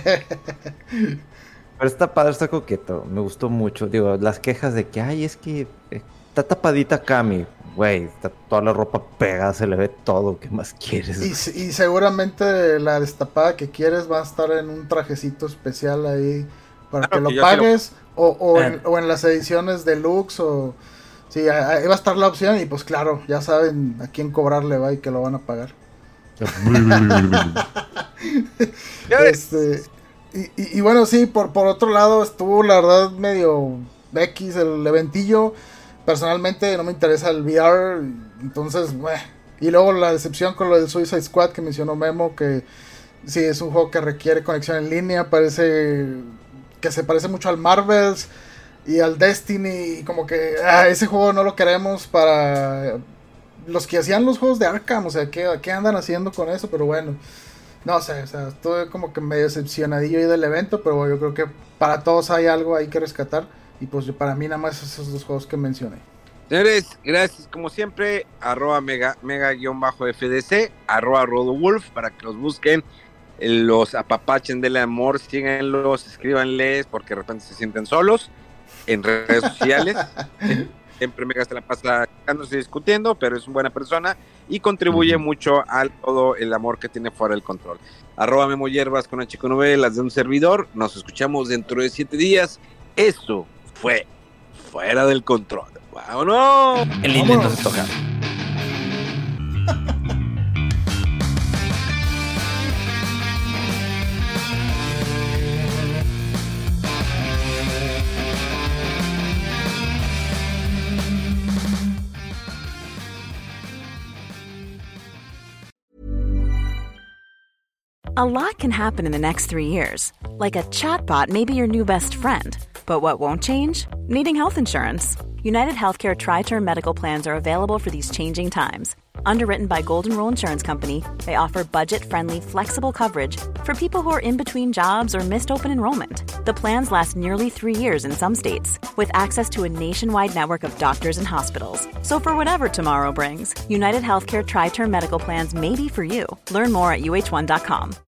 Pero está padre, está coqueto, me gustó mucho. Digo, las quejas de que, ay, es que está tapadita Kami. Güey, está toda la ropa pegada, se le ve todo, ¿qué más quieres? Y seguramente la destapada que quieres va a estar en un trajecito especial ahí para que lo pagues, o en las ediciones deluxe, o... Sí, ahí va a estar la opción y pues claro, ya saben a quién cobrarle va y que lo van a pagar. Y bueno, sí, por otro lado estuvo la verdad medio X el eventillo. Personalmente no me interesa el VR, entonces, y luego la decepción con lo del Suicide Squad que mencionó Memo, que sí, es un juego que requiere conexión en línea, parece que se parece mucho al Marvels y al Destiny, y como que ese juego no lo queremos para los que hacían los juegos de Arkham, o sea, ¿qué andan haciendo con eso? Pero bueno, no sé, o sea, estuve como que medio decepcionadillo ahí del evento, pero bueno, yo creo que para todos hay algo ahí que rescatar. Y pues para mí nada más esos dos juegos que mencioné. Señores, gracias como siempre. @mega_FDC, @RodoWolf, para que los busquen, los apapachen del amor, síganlos, escríbanles, porque de repente se sienten solos en redes sociales. Siempre Mega se la pasa quejándose y discutiendo, pero es una buena persona y contribuye mucho a todo el amor que tiene Fuera del Control. @Memo Hierbas con HQ9, las de un servidor. Nos escuchamos dentro de 7 días. Eso fue Fuera del Control. ¡Vámonos! El Nintendo se toca. A lot can happen in the next 3 years. Like a chatbot may be your new best friend. But what won't change? Needing health insurance. United Healthcare Tri-Term Medical Plans are available for these changing times. Underwritten by Golden Rule Insurance Company, they offer budget-friendly, flexible coverage for people who are in between jobs or missed open enrollment. The plans last nearly 3 years in some states, with access to a nationwide network of doctors and hospitals. So for whatever tomorrow brings, United Healthcare Tri-Term Medical Plans may be for you. Learn more at uh1.com.